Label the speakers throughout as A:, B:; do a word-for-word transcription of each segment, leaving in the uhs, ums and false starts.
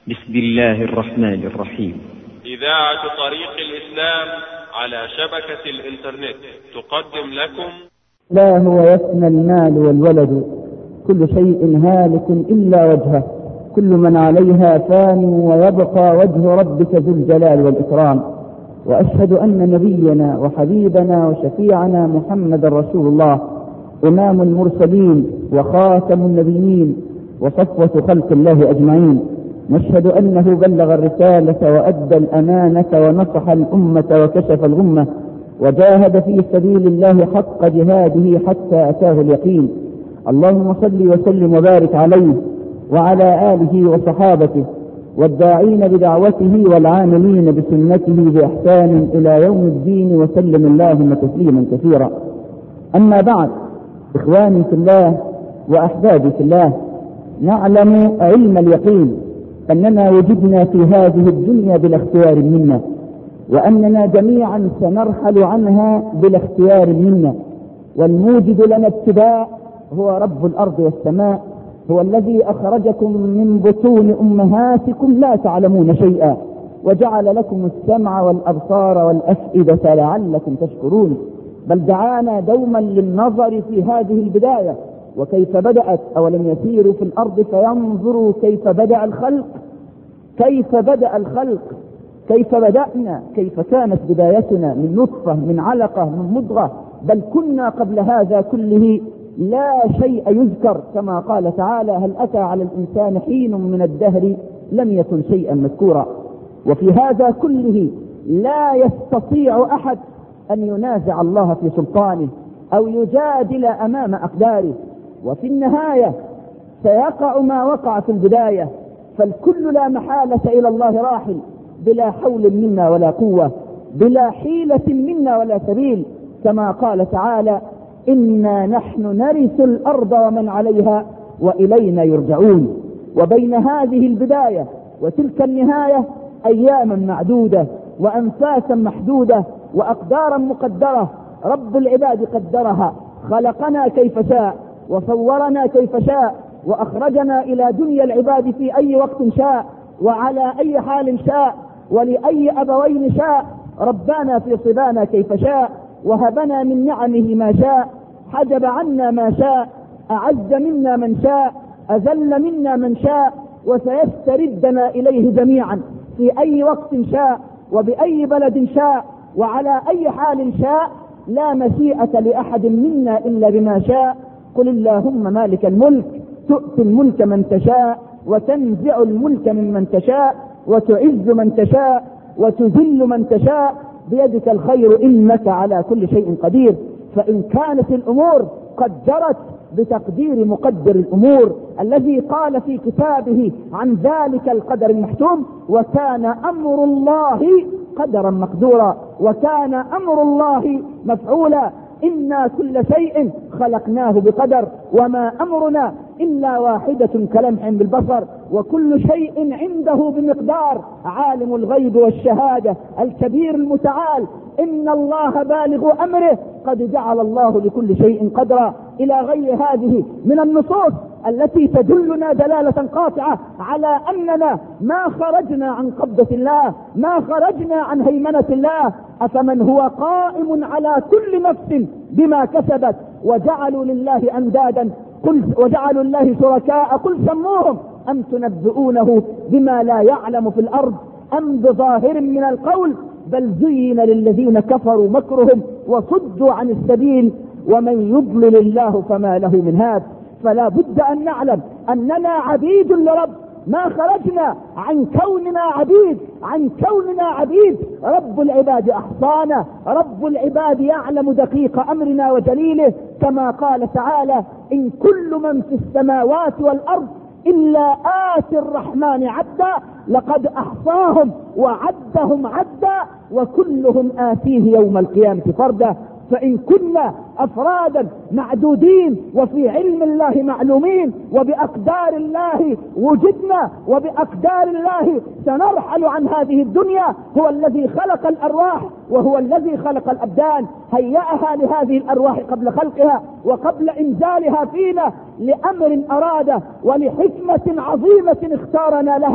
A: بسم الله الرحمن الرحيم.
B: إذاعة طريق الإسلام على شبكة الإنترنت تقدم لكم
C: لا هو يفنى المال والولد، كل شيء هالك إلا وجهه، كل من عليها فان ويبقى وجه ربك ذو الجلال والإكرام. وأشهد أن نبينا وحبيبنا وشفيعنا محمد رسول الله، إمام المرسلين وخاتم النبيين وصفوة خلق الله أجمعين. نشهد أنه بلغ الرسالة وأدى الأمانة ونصح الأمة وكشف الغمة، وجاهد في سبيل الله حق جهاده حتى أتاه اليقين. اللهم صل وسلم وبارك عليه وعلى آله وصحابته والداعين بدعوته والعاملين بسنته بإحسان إلى يوم الدين، وسلم اللهم تسليما كثيرا. أما بعد، إخواني في الله وأحبابي في الله، نعلم علم اليقين أننا وجدنا في هذه الدنيا بلا اختيار منا، وأننا جميعا سنرحل عنها بلا اختيار منا، والموجد لنا ابتداء هو رب الأرض والسماء، هو الذي أخرجكم من بطون أمهاتكم لا تعلمون شيئا، وجعل لكم السمع والأبصار والأفئدة لعلكم تشكرون. بل دعانا دوما للنظر في هذه البداية وكيف بدأت. أولم يسيروا في الأرض فينظروا كيف بدأ الخلق، كيف بدأ الخلق، كيف بدأنا، كيف كانت بدايتنا من نطفة، من علقة، من مضغة. بل كنا قبل هذا كله لا شيء يذكر، كما قال تعالى: هل أتى على الإنسان حين من الدهر لم يكن شيئا مذكورا. وفي هذا كله لا يستطيع أحد أن ينازع الله في سلطانه أو يجادل أمام أقداره، وفي النهاية سيقع ما وقع في البداية، فالكل لا محالة إلى الله راحل، بلا حول منا ولا قوة، بلا حيلة منا ولا سبيل، كما قال تعالى: إنا نحن نرث الأرض ومن عليها وإلينا يرجعون. وبين هذه البداية وتلك النهاية أياما معدودة وأنفاسا محدودة وأقدارا مقدرة، رب العباد قدرها، خلقنا كيف شاء وصورنا كيف شاء وأخرجنا إلى دنيا العباد في أي وقت شاء وعلى أي حال شاء ولأي أبوين شاء، ربنا في صبانا كيف شاء وهبنا من نعمه ما شاء، حجب عنا ما شاء، أعز منا من شاء، أذل منا من شاء، وسيستردنا إليه جميعا في أي وقت شاء وبأي بلد شاء وعلى أي حال شاء، لا مشيئة لأحد منا إلا بما شاء. قل اللهم مالك الملك تؤتي الملك من تشاء وتنزع الملك ممن تشاء وتعز من تشاء وتذل من تشاء، بيدك الخير إنك على كل شيء قدير. فإن كانت الأمور قد جرت بتقدير مقدر الأمور الذي قال في كتابه عن ذلك القدر المحتوم: وكان أمر الله قدرا مقدورا، وكان أمر الله مفعولا، إنا كل شيء خلقناه بقدر، وما أمرنا إلا واحدة كلمح بالبصر، وكل شيء عنده بمقدار. عالم الغيب والشهادة الكبير المتعال، إن الله بالغ أمره، قد جعل الله لكل شيء قدرا، إلى غير هذه من النصوص التي تدلنا دلالة قاطعة على أننا ما خرجنا عن قبضة الله، ما خرجنا عن هيمنة الله. أفمن هو قائم على كل نفس بما كسبت وجعلوا لله أندادا قل وجعلوا الله شركاء قل سموهم أم تنبئونه بما لا يعلم في الأرض أم بظاهر من القول بل زين للذين كفروا مكرهم وصدوا عن السبيل ومن يضلل الله فما له من هاد. فلا بد أن نعلم أننا عبيد لرب، ما خرجنا عن كوننا عبيد، عن كوننا عبيد. رب العباد أحصانا، رب العباد يعلم دقيق أمرنا وجليله، كما قال تعالى: إن كل من في السماوات والأرض إلا آتي الرحمن عبدا لقد أحصاهم وعدهم عدا وكلهم آتيه يوم القيامة فردا. فإن كنا أفرادا معدودين وفي علم الله معلومين وبأقدار الله وجدنا وبأقدار الله سنرحل عن هذه الدنيا، هو الذي خلق الأرواح وهو الذي خلق الأبدان، هيأها لهذه الأرواح قبل خلقها وقبل إنزالها فينا لأمر أراده ولحكمة عظيمة اختارنا لها.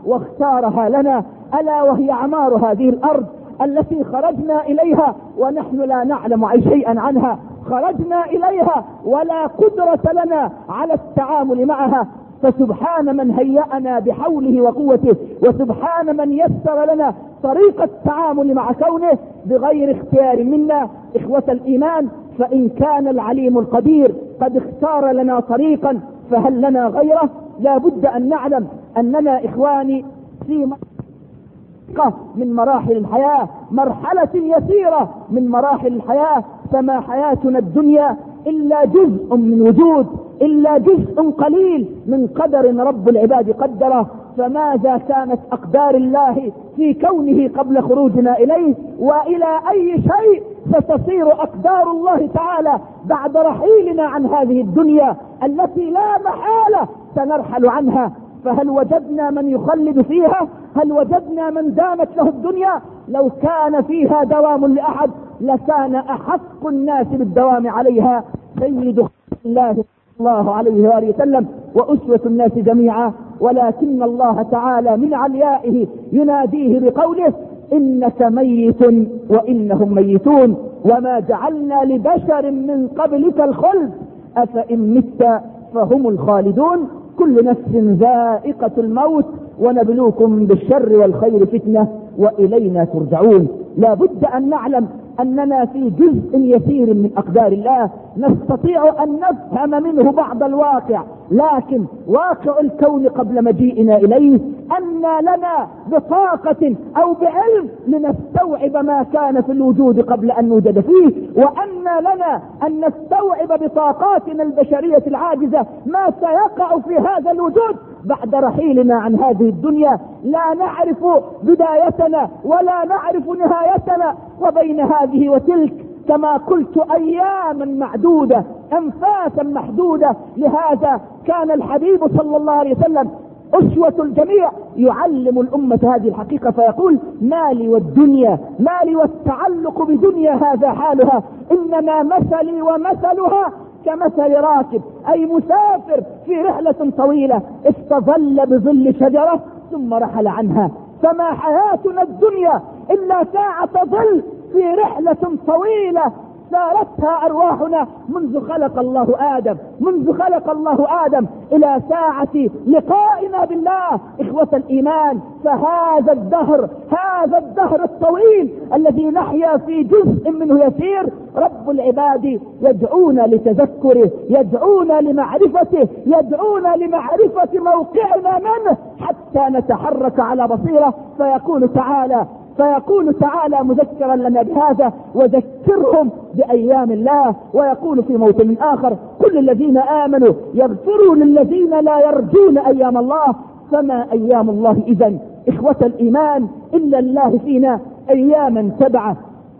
C: واختارها لنا، ألا وهي عمار هذه الأرض التي خرجنا إليها ونحن لا نعلم أي شيئا عنها، خرجنا إليها ولا قدرة لنا على التعامل معها، فسبحان من هيأنا بحوله وقوته، وسبحان من يسر لنا طريقة التعامل مع كونه بغير اختيار منا. إخوة الإيمان، فإن كان العليم القدير قد اختار لنا طريقا فهل لنا غيره؟ لا بد أن نعلم أننا إخواني في من مراحل الحياة، مرحلة يسيرة من مراحل الحياة، فما حياتنا الدنيا إلا جزء من وجود، إلا جزء قليل من قدر رب العباد قدره. فماذا كانت أقدار الله في كونه قبل خروجنا إليه، وإلى أي شيء ستصير أقدار الله تعالى بعد رحيلنا عن هذه الدنيا التي لا محالة سنرحل عنها. فهل وجدنا من يخلد فيها؟ هل وجدنا من دامت له الدنيا؟ لو كان فيها دوام لأحد لكان أحق الناس بالدوام عليها سيد الله صلى الله عليه وآله وسلم وأسوة الناس جميعا. ولكن الله تعالى من عليائه يناديه بقوله: إنك ميت وإنهم ميتون وما جعلنا لبشر من قبلك الخلد أفإن مت فهم الخالدون كل نفس ذائقة الموت ونبلوكم بالشر والخير فتنة وإلينا ترجعون. لا بد أن نعلم أننا في جزء يسير من أقدار الله نستطيع أن نفهم منه بعض الواقع، لكن واقع الكون قبل مجيئنا إليه أن لنا بطاقة أو بعلم لنستوعب ما كان في الوجود قبل أن نوجد فيه، وأن لنا أن نستوعب بطاقاتنا البشرية العاجزة ما سيقع في هذا الوجود بعد رحيلنا عن هذه الدنيا. لا نعرف بدايتنا ولا نعرف نهايتنا، وبين هذه وتلك كما قلت أياما معدودة، أنفاسا محدودة. لهذا كان الحبيب صلى الله عليه وسلم أسوة الجميع يعلم الأمة هذه الحقيقة فيقول: مالي والدنيا، مالي والتعلق بدنيا هذا حالها، إنما مثلي ومثلها كمثل راكب أي مسافر في رحلة طويلة استظل بظل شجرة ثم رحل عنها. فما حياتنا الدنيا إلا ساعة ظل في رحلة طويلة سارتها أرواحنا منذ خلق الله آدم منذ خلق الله آدم إلى ساعة لقائنا بالله. إخوة الإيمان، فهذا الدهر هذا الدهر الطويل الذي نحيا في جزء منه يسير رب العباد يدعونا لتذكره، يدعونا لمعرفته، يدعونا لمعرفة موقعنا منه حتى نتحرك على بصيرة. فيقول تعالى فيقول تعالى مذكرا لنا بهذا: وذكرهم بأيام الله. ويقول في موطن آخر: كل الذين آمنوا يغفروا للذين لا يرجون أيام الله. فما أيام الله إذن إخوة الإيمان إلا الله فينا أياما سبعة.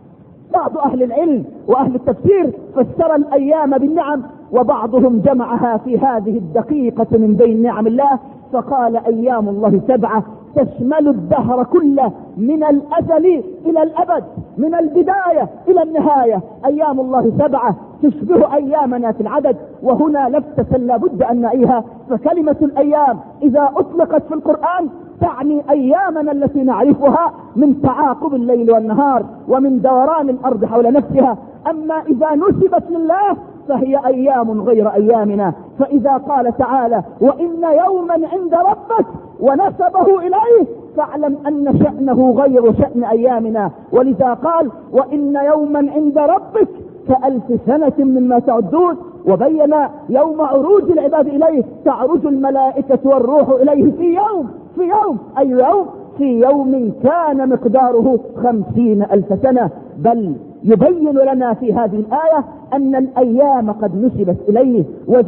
C: بعض أهل العلم وأهل التفسير فسر الأيام بالنعم، وبعضهم جمعها في هذه الدقيقة من بين نعم الله فقال: أيام الله سبعة تشمل الدهر كله من الأزل إلى الأبد، من البداية إلى النهاية. أيام الله سبعة تشبه أيامنا في العدد، وهنا لفتة لا بد أن نعيها. فكلمة الأيام إذا أطلقت في القرآن تعني أيامنا التي نعرفها من تعاقب الليل والنهار ومن دوران الأرض حول نفسها. أما إذا نسبت لله فهي أيام غير أيامنا. فإذا قال تعالى: وإن يوما عند ربك ونسبه إليه، فاعلم أن شأنه غير شأن أيامنا. ولذا قال: وإن يوما عند ربك كألف سنة مما تعدون. وبين يوم عروج العباد إليه تعرج الملائكة والروح إليه في يوم في يوم أي يوم في يوم كان مقداره خمسين ألف سنة. بل يبين لنا في هذه الآية أن الأيام قد نسبت إليه: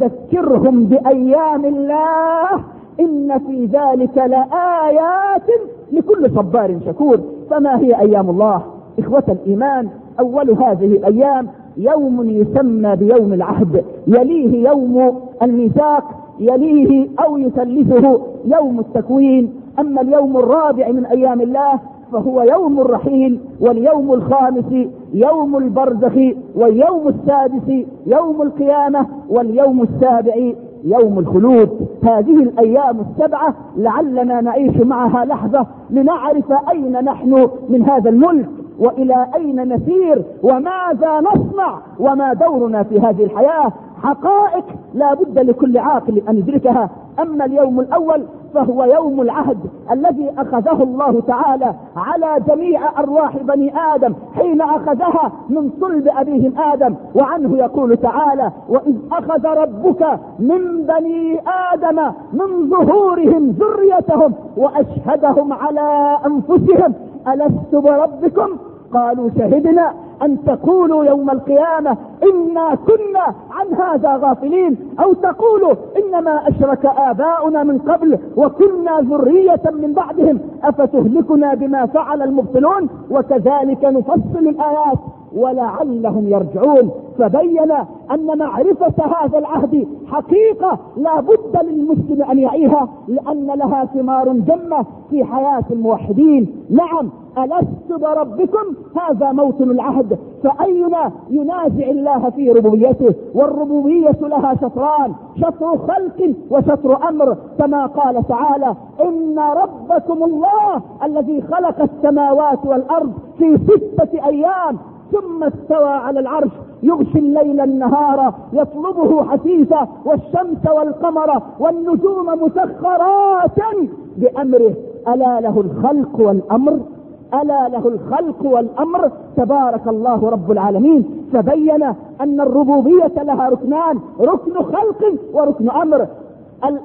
C: وذكرهم بأيام الله إن في ذلك لآيات لكل صبار شكور. فما هي أيام الله؟ إخوة الإيمان، أول هذه الأيام يوم يسمى بيوم العهد، يليه يوم الميثاق، يليه أو يثلثه يوم التكوين. أما اليوم الرابع من أيام الله فهو يوم الرحيل، واليوم الخامس يوم البرزخ، واليوم السادس يوم القيامة، واليوم السابع يوم الخلود. هذه الأيام السبعة لعلنا نعيش معها لحظة لنعرف أين نحن من هذا الملك، وإلى أين نسير، وماذا نصنع، وما دورنا في هذه الحياة. حقائق لا بد لكل عاقل أن يدركها. أما اليوم الأول فهو يوم العهد الذي أخذه الله تعالى على جميع أرواح بني آدم حين أخذها من صلب أبيهم آدم. وعنه يقول تعالى: وإذ أخذ ربك من بني آدم من ظهورهم ذريتهم وأشهدهم على أنفسهم ألست بربكم قالوا شهدنا أن تقولوا يوم القيامة إنا كنا عن هذا غافلين، أو تقولوا إنما أشرك آباؤنا من قبل وكنا ذرية من بعدهم أفتهلكنا بما فعل المبطلون وكذلك نفصل الآيات ولعلهم يرجعون. فبين أن معرفة هذا العهد حقيقة لا بد للمسلم أن يعيها، لأن لها ثمار جمة في حياة الموحدين. نعم، ألست بربكم هذا موطن العهد، فأينا ينازع الله في ربوبيته؟ والربوبية لها شطران، شطر خلق وشطر أمر، كما قال تعالى: إن ربكم الله الذي خلق السماوات والأرض في ستة أيام ثم استوى على العرش يغشي الليل النهار يطلبه حثيثا والشمس والقمر والنجوم مسخرات بأمره ألا له الخلق والأمر ألا له الخلق والأمر تبارك الله رب العالمين. فبين أن الربوبية لها ركنان، ركن خلق وركن أمر. ال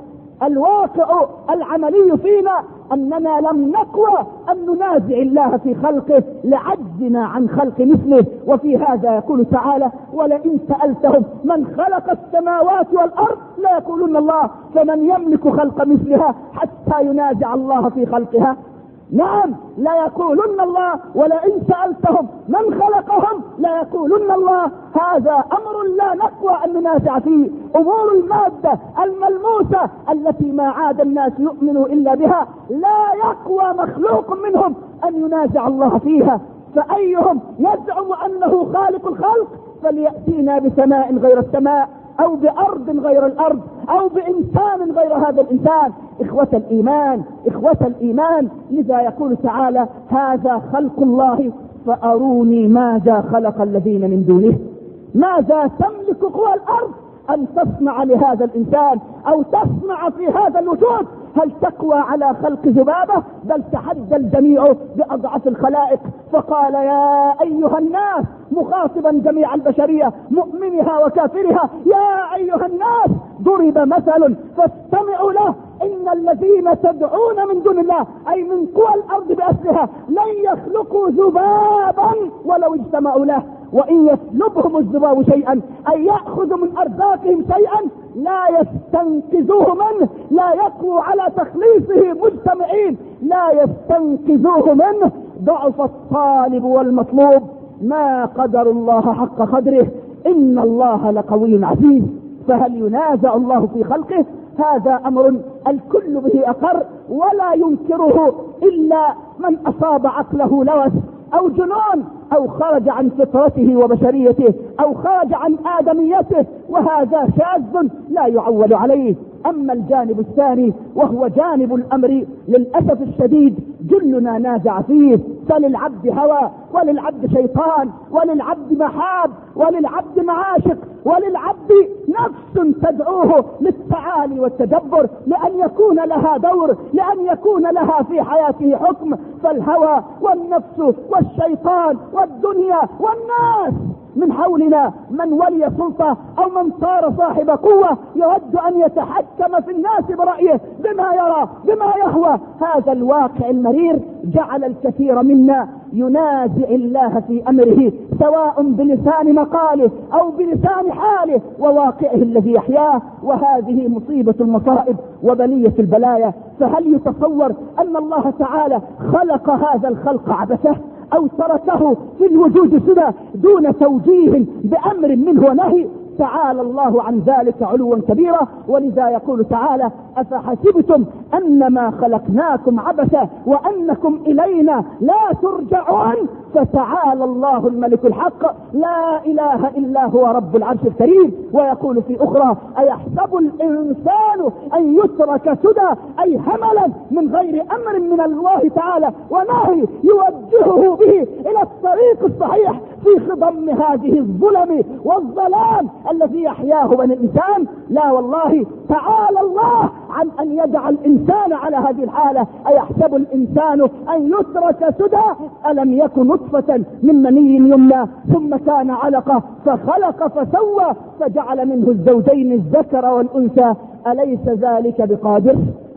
C: الواقع العملي فينا أننا لم نقوى أن ننازع الله في خلقه لعجزنا عن خلق مثله. وفي هذا يقول تعالى: ولئن سألتهم من خلق السماوات والأرض لا يقولون الله فمن يملك خلق مثلها حتى ينازع الله في خلقها. نعم، لا يقولون الله، ولئن سألتهم من خلقهم لا يقولون الله. هذا أمر لا نقوى أن ننازع فيه. أمور المادة الملموسة التي ما عاد الناس يؤمنوا إلا بها لا يقوى مخلوق منهم أن ينازع الله فيها. فأيهم يزعم أنه خالق الخلق فليأتينا بسماء غير السماء، أو بأرض غير الأرض، أو بإنسان غير هذا الإنسان. إخوة الإيمان إخوة الإيمان لذا يقول تعالى: هذا خلق الله فأروني ماذا خلق الذين من دونه. ماذا تملك قوى الأرض أن تصنع لهذا الإنسان أو تصنع في هذا الوجود؟ هل تقوى على خلق ذبابة؟ بل تحدى الجميع بأضعف الخلائق فقال: يا أيها الناس، مخاطبا جميع البشرية مؤمنها وكافرها: يا أيها الناس ضرب مثل فاستمعوا له إن الذين تدعون من دون الله أي من قوى الأرض بأسرها لن يخلقوا ذبابا ولو اجتمعوا له وإن يسلبهم الذباب شيئا أي يأخذ من أرزاقهم شيئا لا يستنقذوه منه، لا يقوى على تخليصه مجتمعين، لا يستنقذوه منه. ضعف الطالب والمطلوب، ما قدر الله حق قدره، إن الله لقوي عزيز. فهل ينازع الله في خلقه؟ هذا أمر الكل به أقر ولا ينكره إلا من أصاب عقله لوث أو جنون أو خرج عن فطرته وبشريته أو خرج عن آدميته، وهذا شاذ لا يعول عليه. أما الجانب الثاني وهو جانب الأمر للأسف الشديد جلنا نازع فيه، فللعبد هوى وللعبد شيطان وللعبد محاب وللعبد معاشق وللعبد نفس تدعوه للتعالي والتدبر، لأن يكون لها دور، لأن يكون لها في حياته حكم. فالهوى والنفس والشيطان والدنيا والناس من حولنا من ولي سلطة أو من صار صاحب قوة يود أن يتحكم في الناس برأيه بما يرى بما يهوى. هذا الواقع المرير جعل الكثير منا ينازع الله في أمره، سواء بلسان مقاله أو بلسان حاله وواقعه الذي يحياه. وهذه مصيبة المصائب وبلية البلايا. فهل يتصور أن الله تعالى خلق هذا الخلق عبثه أو تركه في الوجود سدى دون توجيه بأمر منه ونهي؟ تعالى الله عن ذلك علوا كبيرا. ولذا يقول تعالى: أفحسبتم أنما خلقناكم عبثا وأنكم إلينا لا ترجعون. فتعالى الله الملك الحق لا إله إلا هو رب العرش الكريم. ويقول في أخرى: أيحسب الإنسان أن يترك سدى، أي هملا من غير أمر من الله تعالى ونهي يوجهه به إلى الطريق الصحيح في خضم هذه الظلم والظلام الذي يحياه بني الإنسان. لا والله، تعالى الله عن أن يدع الإنسان على هذه الحالة. أيحسب الإنسان أن يترك سدى، ألم يكن نطفة من مني يمنى ثم كان علقة فخلق فسوى فجعل منه الزوجين الذكر والأنثى أليس ذلك بقادر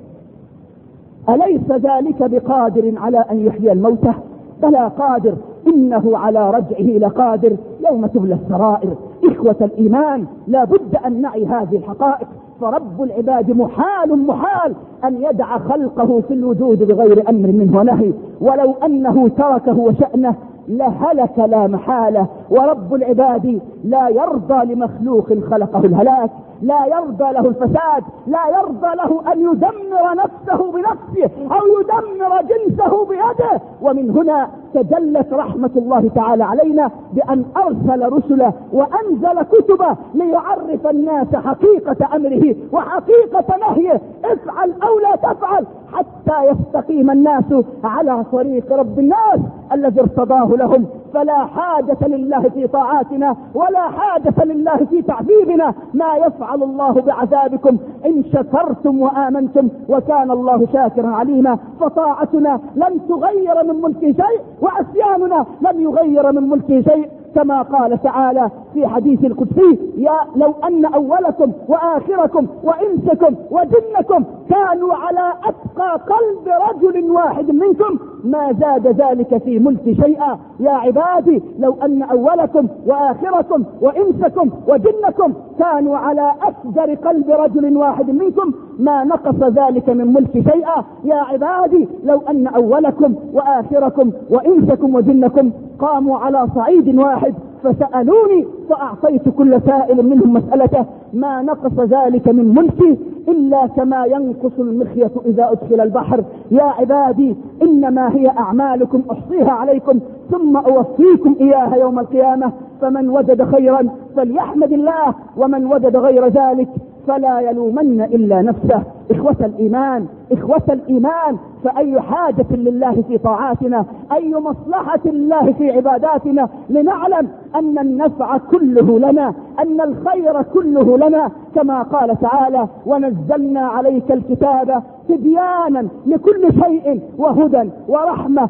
C: أليس ذلك بقادر على أن يحيي الموتى؟ بلى قادر، إنه على رجعه لقادر يوم تبلى السرائر. إخوة الإيمان، لا بد أن نعي هذه الحقائق، فرب العباد محال محال أن يدع خلقه في الوجود بغير أمر منه ونهي، ولو أنه تركه وشأنه لهلك لا محالة. ورب العباد لا يرضى لمخلوق خلقه الهلاك، لا يرضى له الفساد، لا يرضى له أن يدمر نفسه بنفسه أو يدمر جنسه بيده. ومن هنا تجلت رحمة الله تعالى علينا بأن أرسل رسله وأنزل كتبه ليعرف الناس حقيقة أمره وحقيقة نهيه، افعل أو لا تفعل، حتى يستقيم الناس على طريق رب الناس الذي ارتضاه لهم. فلا حاجة لله في طاعاتنا ولا حاجة لله في تعذيبنا. ما يفعل الله بعذابكم إن شكرتم وآمنتم وكان الله شاكرا عليما. فطاعتنا لن تغير من ملكه شيء، وعصياننا لن يغير من ملكه شيء، كما قال تعالى في حديث القدسي: يا لو أن أولكم وآخركم وإنسكم وجنكم كانوا على أتقى قلب رجل واحد منكم ما زاد ذلك في ملك شيئا. يا عبادي، لو أن أولكم وآخركم وإنسكم وجنكم كانوا على أفجر قلب رجل واحد منكم ما نقص ذلك من ملك شيئا. يا عبادي، لو أن أولكم وآخركم وإنسكم وجنكم قاموا على صعيد واحد فسألوني فأعطيت كل سائل منهم مسألته ما نقص ذلك من ملكي إلا كما ينقص المخيط إذا أدخل البحر. يا عبادي، إنما هي أعمالكم أحصيها عليكم ثم أوفيكم إياها يوم القيامة، فمن وجد خيرا فليحمد الله، ومن وجد غير ذلك فلا يلومن إلا نفسه. إخوة الإيمان، إخوة الإيمان، فأي حاجة لله في طاعاتنا، أي مصلحة لله في عباداتنا، لنعلم أن النفع كله لنا، أن الخير كله لنا، كما قال تعالى: ونزلنا عليك الكتاب تبيانا لكل شيء وهدى ورحمة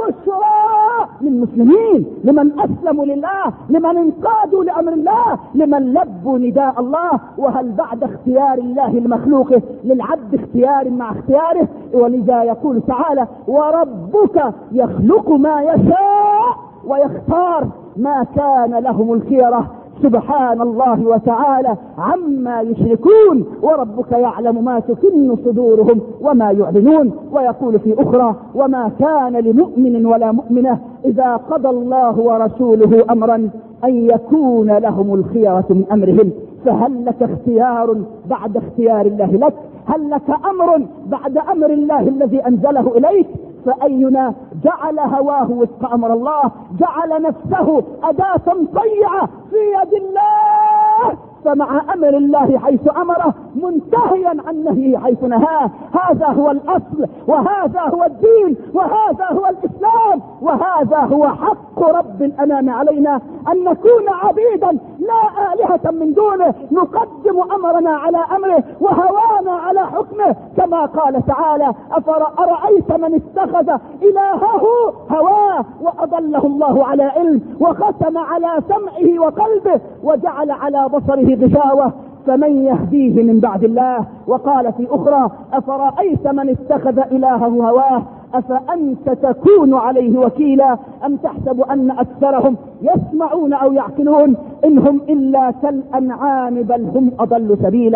C: وبشرى للمسلمين، لمن أسلموا لله، لمن انقادوا لأمر الله، لمن لبوا نداء الله. وهل بعد اختيار الله المخلوق للعبد اختيار مع اختياره؟ ولذا يقول تعالى: وربك يخلق ما يشاء ويختار، ما كان لهم الخيرة. سبحان الله وتعالى عما يشركون، وربك يعلم ما تكن صدورهم وما يعلنون. ويقول في أخرى: وما كان لمؤمن ولا مؤمنة إذا قضى الله ورسوله أمرا أن يكون لهم الخيرة من أمرهم. فهل لك اختيار بعد اختيار الله لك؟ هل لك أمر بعد أمر الله الذي أنزله إليك؟ فأينا جعل هواه وفق أمر الله، جعل نفسه أداة طيعة في يد الله، فمع أمر الله حيث أمره منتهيا عن نهيه حيث نهاه. هذا هو الأصل، وهذا هو الدين، وهذا هو الإسلام، وهذا هو حق رب الأنام علينا، أن نكون عبيدا لا آلهة من دونه، نقدم أمرنا على أمره وهوانا على حكمه، كما قال تعالى: أفرأيت من اتخذ إلهه هواه وأضله الله على علم وختم على سمعه وقلبه وجعل على بصره غشاوة فمن يهديه من بعد الله. وقال في أخرى: أفرأيت من اتخذ إلهه هواه أفأنت تكون عليه وكيلا أم تحسب أن أكثرهم يسمعون أو يعقلون إنهم إلا كالأنعام بل هم أضل سبيلا.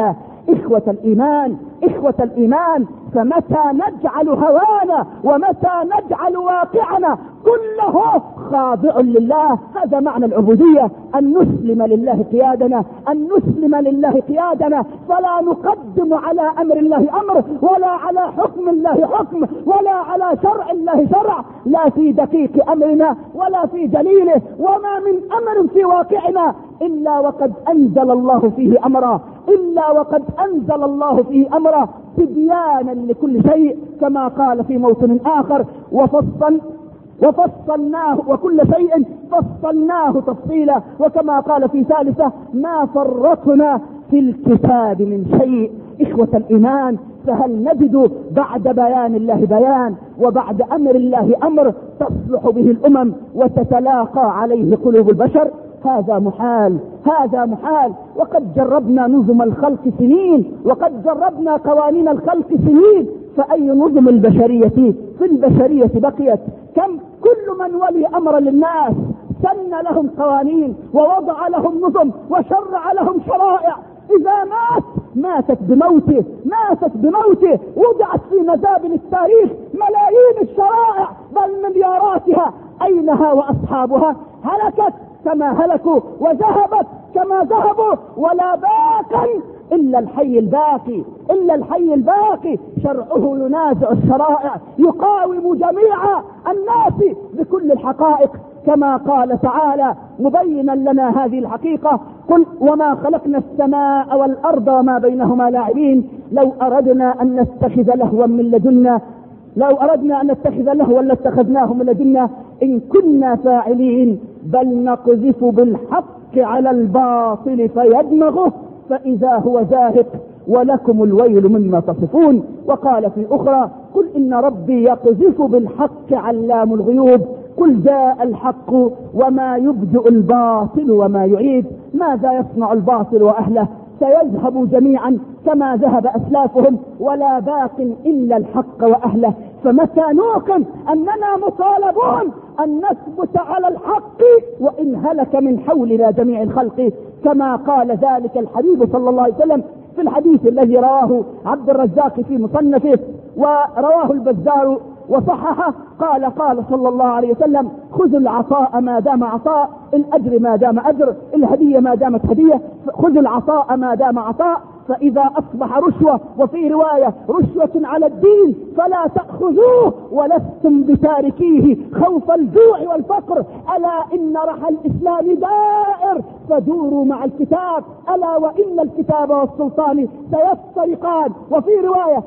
C: إخوة الإيمان إخوة الإيمان فمتى نجعل هوانا ومتى نجعل واقعنا كله خاضع لله، هذا معنى العبودية، أن نسلم لله قيادنا، أن نسلم لله قيادنا، فلا نقدم على أمر الله أمر، ولا على حكم الله حكم، ولا على شرع الله شرع، لا في دقيق أمرنا ولا في جليله، وما من أمر في واقعنا إلا وقد أنزل الله فيه أمرا، إلا وقد أنزل الله فيه أمرا تبيانا لكل شيء، كما قال في موطن آخر: وفصل وفصلناه وكل شيء فصلناه تفصيلا، وكما قال في ثالثة: ما فرطنا في الكتاب من شيء. إخوة الإيمان، فهل نجد بعد بيان الله بيان وبعد أمر الله أمر تصلح به الأمم وتتلاقى عليه قلوب البشر؟ هذا محال، هذا محال. وقد جربنا نظم الخلق سنين، وقد جربنا قوانين الخلق سنين، فأي نظم البشرية في البشرية بقيت؟ كم كل من ولي أمر للناس سن لهم قوانين ووضع لهم نظم وشرع لهم شرائع، إذا مات ماتت بموته، ماتت بموته، وضعت في مزابل التاريخ ملايين الشرائع بل ملياراتها، أينها وأصحابها؟ هلكت كما هلكوا وذهبت كما ذهبوا، ولا باقي إلا الحي الباقي، إلا الحي الباقي شرعه ينازع الشرائع، يقاوم جميع الناس بكل الحقائق، كما قال تعالى مبينا لنا هذه الحقيقة: قل وما خلقنا السماء والأرض وما بينهما لاعبين، لو أردنا أن نتخذ لهوا من لدنا لو أردنا أن نتخذ لهوا لاتخذناه من لدنا إن كنا فاعلين، بل نقذف بالحق على الباطل فيدمغه فإذا هو زاهق ولكم الويل مما تصفون. وقال في أخرى: قل إن ربي يقذف بالحق علام الغيوب، قل جاء الحق وما يبدئ الباطل وما يعيد. ماذا يصنع الباطل وأهله؟ سيذهب جميعا كما ذهب أسلافهم، ولا باق إلا الحق وأهله. فمتى نوقن أننا مطالبون أن نثبت على الحق وإن هلك من حولنا جميع الخلق، كما قال ذلك الحبيب صلى الله عليه وسلم في الحديث الذي رواه عبد الرزاق في مصنفه ورواه البزار وصححه، قال قال صلى الله عليه وسلم: خذوا العطاء ما دام عطاء، الأجر ما دام أجر، الهدية ما دامت هدية، خذوا العطاء ما دام عطاء، فإذا أصبح رشوة، وفي رواية رشوة على الدين، فلا تأخذوه ولستم بتاركيه خوف الجوع والفقر. ألا إن رحى الإسلام دائر فدوروا مع الكتاب، ألا وإن الكتاب والسلطان سيفترقان، وفي رواية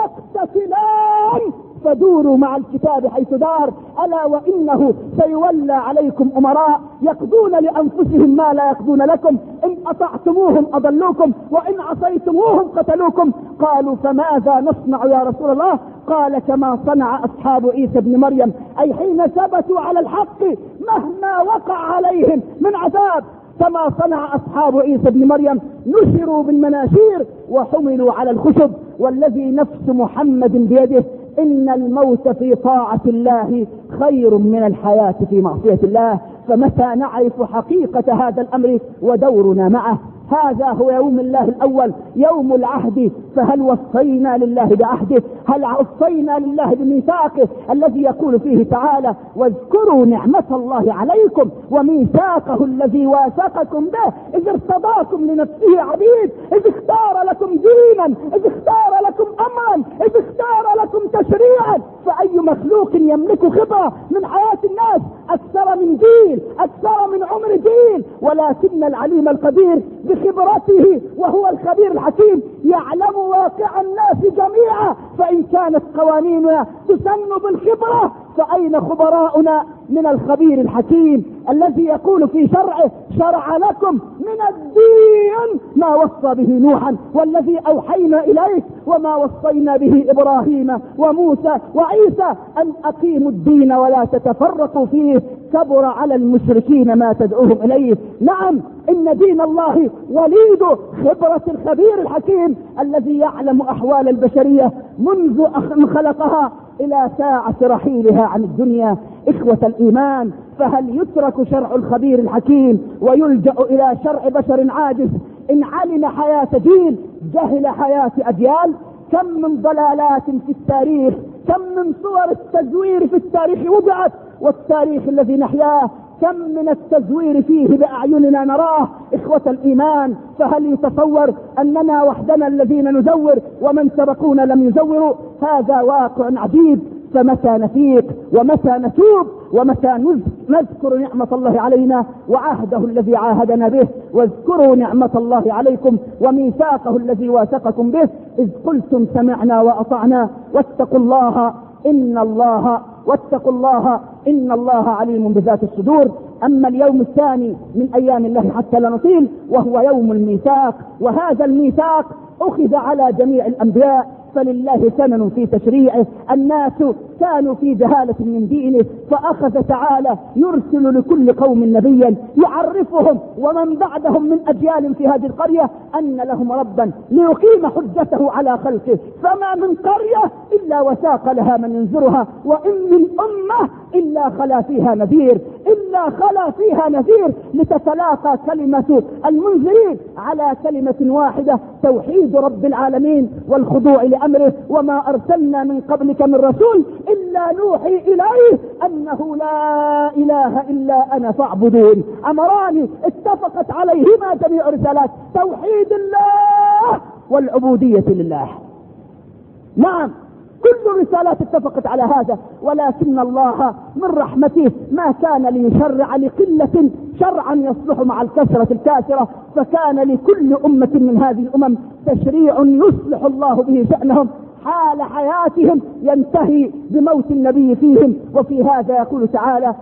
C: سيقتتلان فدوروا مع الكتاب حيث دار، ألا وإنه سيولى عليكم أمراء يقضون لأنفسهم ما لا يقضون لكم، إن أطعتموهم أضلوكم وإن عصيتموهم قتلوكم. قالوا: فماذا نصنع يا رسول الله؟ قال: كما صنع أصحاب عيسى بن مريم، أي حين ثبتوا على الحق مهما وقع عليهم من عذاب، كما صنع أصحاب عيسى بن مريم، نشروا بالمناشير وحملوا على الخشب، والذي نفس محمد بيده إن الموت في طاعة الله خير من الحياة في معصية الله. فمتى نعرف حقيقة هذا الأمر ودورنا معه؟ هذا هو يوم الله الأول، يوم العهد. فهل وفينا لله بعهده؟ هل وفينا لله بميثاقه الذي يقول فيه تعالى: واذكروا نعمة الله عليكم وميثاقه الذي واثقكم به إذ ارتضاكم لنفسه عبيد، إذ اختار لكم دينا، إذ اختار لكم أمرا، إذ اختار لكم تشريعا. فأي مخلوق يملك خبرة من حياة الناس أكثر من جيل، أكثر من عمر جيل؟ ولكن العليم القدير بخبرته وهو الخبير الحكيم يعلم واقع الناس جميعا. فإن كانت قوانيننا تسن بالخبرة، فأين خبراؤنا من الخبير الحكيم الذي يقول في شرعه: شرع لكم من الدين ما وصى به نوحا والذي أوحينا إليك وما وصينا به إبراهيم وموسى وعيسى أن أقيموا الدين ولا تتفرقوا فيه، كبر على المشركين ما تدعوهم إليه. نعم، إن دين الله وليد خبرة الخبير الحكيم الذي يعلم أحوال البشرية منذ خلقها إلى ساعة رحيلها عن الدنيا. إخوة الإيمان، فهل يترك شرع الخبير الحكيم ويلجأ إلى شرع بشر عاجز؟ إن علم حياة جيل جهل حياة أجيال. كم من ضلالات في التاريخ، كم من صور التزوير في التاريخ وضعت، والتاريخ الذي نحياه كم من التزوير فيه بأعيننا نراه. إخوة الإيمان، فهل يتصور أننا وحدنا الذين نزور ومن سبقونا لم يزوروا؟ هذا واقع عجيب. فمتى نفيق ومتى نتوب ومتى نذكر نعمة الله علينا وعهده الذي عاهدنا به؟ واذكروا نعمة الله عليكم وميثاقه الذي واثقكم به إذ قلتم سمعنا وأطعنا واتقوا الله إن الله واتقوا الله إن الله عليم بذات الصدور. أما اليوم الثاني من أيام الله حتى لا نطيل وهو يوم الميثاق، وهذا الميثاق أخذ على جميع الأنبياء، فلله ثمن في تشريعه. الناس كانوا في جهالة من دينه، فأخذ تعالى يرسل لكل قوم نبيا يعرفهم ومن بعدهم من أجيال في هذه القرية أن لهم ربا ليقيم حجته على خلقه. فما من قرية إلا وساق لها من ينذرها، وإن من أمة إلا خلا فيها نذير إلا خلا فيها نذير لتتلاقى كلمة المنذرين على كلمة واحدة: توحيد رب العالمين والخضوع لأمره. وما أرسلنا من قبلك من رسول إلا نوحي إليه أنه لا إله إلا أنا فاعبدون. أمران اتفقت عليهما جميع رسالات: توحيد الله والعبودية لله. نعم، كل الرسالات اتفقت على هذا، ولكن الله من رحمته ما كان ليشرع لقلة شرعا يصلح مع الكثرة الكاسرة، فكان لكل أمة من هذه الأمم تشريع يصلح الله به شأنهم حال حياتهم ينتهي بموت النبي فيهم. وفي هذا يقول تعالى: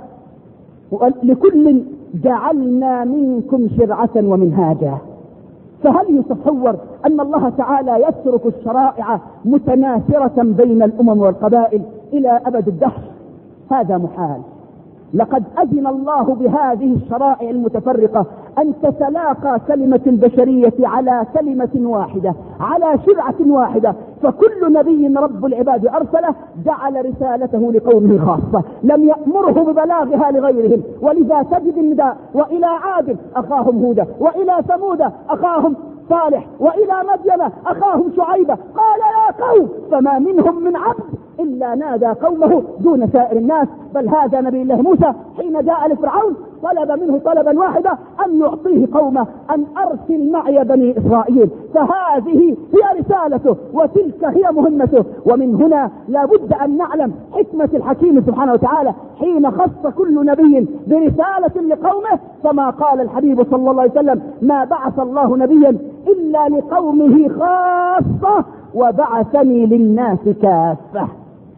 C: لكل جعلنا منكم شرعة ومنهاجا. فهل يتصور أن الله تعالى يترك الشرائع متناثرة بين الأمم والقبائل إلى أبد الدهر؟ هذا محال. لقد أذن الله بهذه الشرائع المتفرقة أن تتلاقى كلمة البشرية على كلمة واحدة، على شرعة واحدة. فكل نبي رب العباد أرسله جعل رسالته لقومه خاصة، لم يأمره ببلاغها لغيرهم. ولذا تجد النداء: وإلى عاد أخاهم هودا، وإلى ثمود أخاهم صالح، وإلى مدين أخاهم شعيبة. قال: يا قوم فما منهم من عبد إلا نادى قومه دون سائر الناس. بل هذا نبي الله موسى حين جاء لفرعون طلب منه طلبا واحدا: أن يعطيه قومه، أن أرسل معي بني إسرائيل. فهذه هي رسالته وتلك هي مهمته. ومن هنا لا بد أن نعلم حكمة الحكيم سبحانه وتعالى حين خص كل نبي برسالة لقومه. فما قال الحبيب صلى الله عليه وسلم: ما بعث الله نبيا إلا لقومه خاصة وبعثني للناس كافة.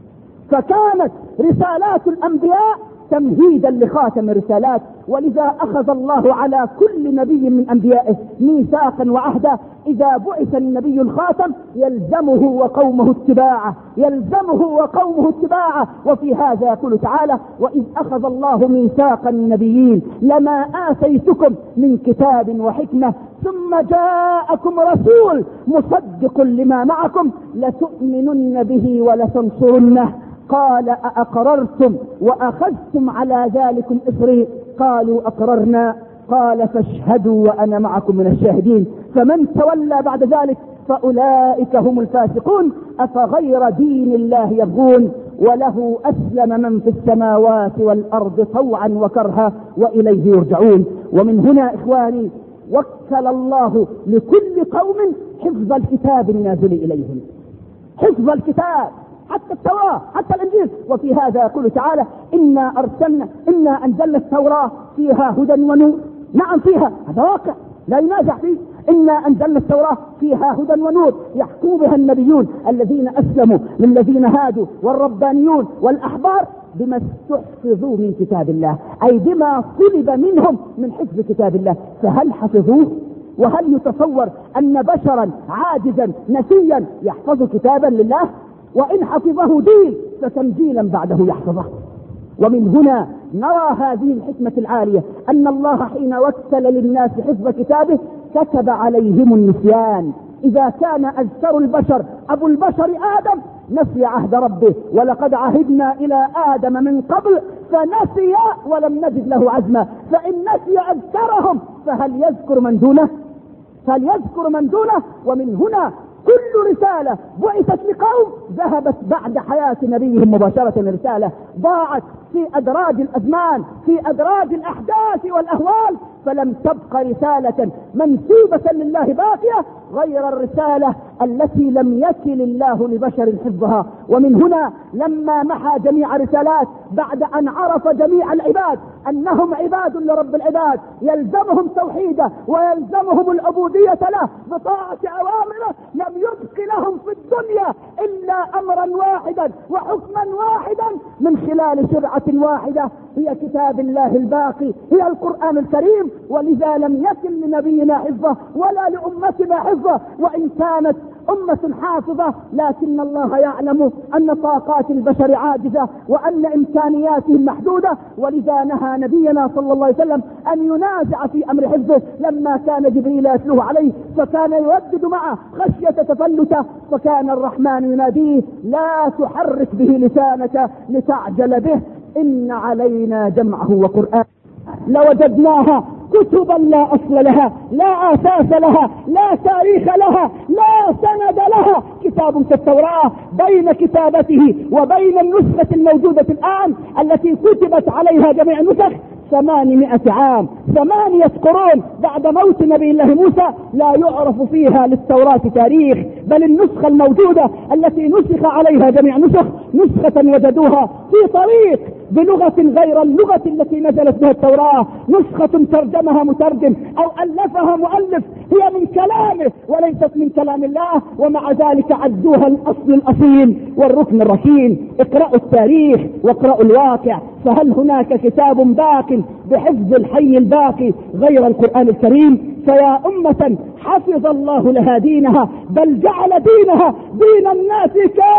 C: فكانت رسالات الأنبياء تمهيدا لخاتم الرسالات. ولذا أخذ الله على كل نبي من أنبيائه ميثاقا وعهدا: إذا بعث النبي الخاتم يلزمه وقومه اتباعه، يلزمه وقومه اتباعه. وفي هذا يقول تعالى: وإذ أخذ الله ميثاق النبيين لما آتيتكم من كتاب وحكمة ثم جاءكم رسول مصدق لما معكم لتؤمنن به ولتنصرنه. قال: أأقررتم وأخذتم على ذلكم إصري؟ قالوا: أقررنا. قال: فاشهدوا وأنا معكم من الشاهدين. فمن تولى بعد ذلك فأولئك هم الفاسقون. أفغير دين الله يبغون وله أسلم من في السماوات والأرض طوعا وكرها وإليه يرجعون. ومن هنا إخواني وكل الله لكل قوم حفظ الكتاب النازل إليهم، حفظ الكتاب، حتى التوراة حتى الإنجيل. وفي هذا يقول تعالى: إنا أرسلنا إنا أنزلنا التوراة فيها هدى ونور. نعم فيها، هذا واقع لا ينازع فيه. إنا أنزلنا التوراة فيها هدى ونور يحكم بها النبيون الذين أسلموا للذين هادوا والربانيون والأحبار بما استحفظوا من كتاب الله، أي بما طلب منهم من حفظ كتاب الله. فهل حفظوه؟ وهل يتصور أن بشرا عاجزا نسيا يحفظ كتابا لله؟ وإن حفظه جيل فكم جيلا بعده يحفظه. ومن هنا نرى هذه الحكمة العالية أن الله حين وكل للناس حفظ كتابه كتب عليهم النسيان. إذا كان أذكر البشر أبو البشر آدم نسي عهد ربه، ولقد عهدنا إلى آدم من قبل فنسي ولم نجد له عزما. فإن نسي أذكرهم فهل يذكر من دونه؟ فليذكر من دونه. ومن هنا كل رسالة بعثت لقوم ذهبت بعد حياة نبيهم مباشرة، رسالة ضاعت في أدراج الأزمان، في أدراج الأحداث والأهوال، فلم تبق رسالة منسوبة لله باقية غير الرسالة التي لم يكل الله لبشر حفظها. ومن هنا لما محى جميع رسالات بعد أن عرف جميع العباد أنهم عباد لرب العباد يلزمهم توحيده ويلزمهم العبودية له بطاعة أوامره، لم يبق لهم في الدنيا إلا أمرا واحدا وحكما واحدا من خلال شرعة واحدة هي كتاب الله الباقي، هي القرآن الكريم. ولذا لم يكن لنبينا حفظه ولا لأمتنا حفظه، وإن كانت أمة حافظة لكن الله يعلم أن طاقات البشر عاجزة وأن إمكانياتهم محدودة. ولذا نهى نبينا صلى الله عليه وسلم أن ينازع في أمر حفظه لما كان جبريل يتلوه عليه فكان يردد معه خشية تفلته، فكان الرحمن يناديه لا تحرك به لسانك لتعجل به إن علينا جمعه وقرآن لوجدناها كتبا لا أصل لها لا أساس لها لا تاريخ لها لا سند لها، كتاب كالتوراة بين كتابته وبين النسخة الموجودة الآن التي كتبت عليها جميع النسخ ثمانمائة عام، ثمانية قرون بعد موت نبي الله موسى لا يعرف فيها للتوراة تاريخ، بل النسخة الموجودة التي نسخ عليها جميع النسخ نسخة وجدوها في طريق بلغة غير اللغة التي نزلت بها التوراة، نسخة ترجمها مترجم أو ألفها مؤلف هي من كلامه وليست من كلام الله، ومع ذلك عدوها الأصل الأصيل والركن الركين. اقرأوا التاريخ واقرأوا الواقع، فهل هناك كتاب باق بحفظ الحي الباقي غير القرآن الكريم؟ فيا أمة حفظ الله لها دينها بل جعل دينها دين الناس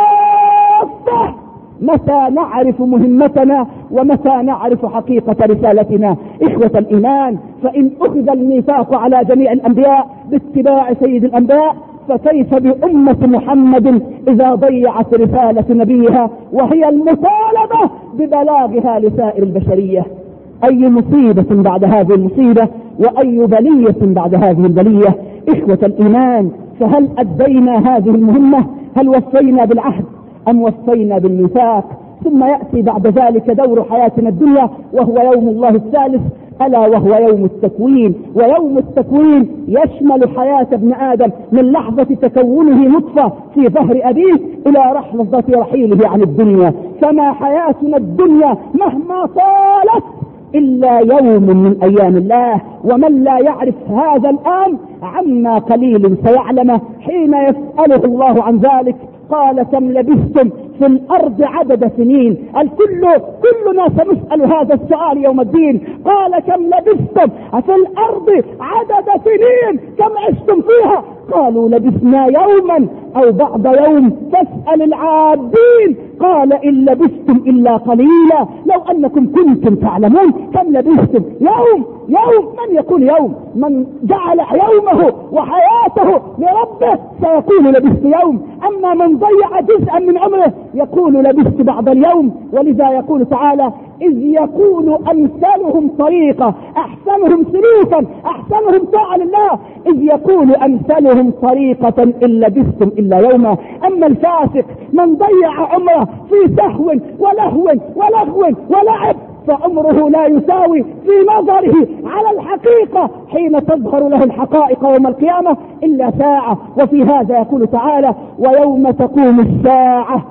C: كافة. متى نعرف مهمتنا ومتى نعرف حقيقة رسالتنا؟ إخوة الإيمان، فإن أخذ الميثاق على جميع الأنبياء باتباع سيد الأنبياء فكيف بأمة محمد إذا ضيعت رسالة نبيها وهي المطالبة ببلاغها لسائر البشرية؟ أي مصيبة بعد هذه المصيبة وأي بلية بعد هذه البلية. إخوة الإيمان، فهل أدينا هذه المهمة؟ هل وفينا بالعهد أم وفينا بالميثاق؟ ثم يأتي بعد ذلك دور حياتنا الدنيا وهو يوم الله الثالث، ألا وهو يوم التكوين. ويوم التكوين يشمل حياة ابن آدم من لحظة تكونه نطفة في ظهر أبيه إلى لحظة رحيله عن الدنيا. فما حياتنا الدنيا مهما طالت إلا يوم من أيام الله، ومن لا يعرف هذا الآن عما قليل سيعلمه حين يسأله الله عن ذلك. قال كم لبثتم في الأرض عدد سنين؟ الكل كلنا سنسأل هذا السؤال يوم الدين. قال كم لبثتم في الأرض عدد سنين؟ كم عشتم فيها؟ قالوا لبثنا يوما أو بعض يوم فاسأل العادين. قال إن لبثتم إلا قليلا لو أنكم كنتم تعلمون. كم لبثتم؟ يوم يوم. من يقول يوم؟ من جعل يومه وحياته لربه سيقول لبثت يوم، أما من ضيع جزءا من عمره يقول لبثت بعض اليوم. ولذا يقول تعالى إذ يكون أمثلهم طريقة أحسنهم سلوكا أحسنهم طاعة لله، إذ يكون أمثلهم طريقة إن لبثتم إلا يوما. أما الفاسق من ضيع عمره في سهو ولهو ولغو ولعب فعمره لا يساوي في نظره على الحقيقة حين تظهر له الحقائق يوم القيامة إلا ساعة. وفي هذا يقول تعالى ويوم تقوم الساعة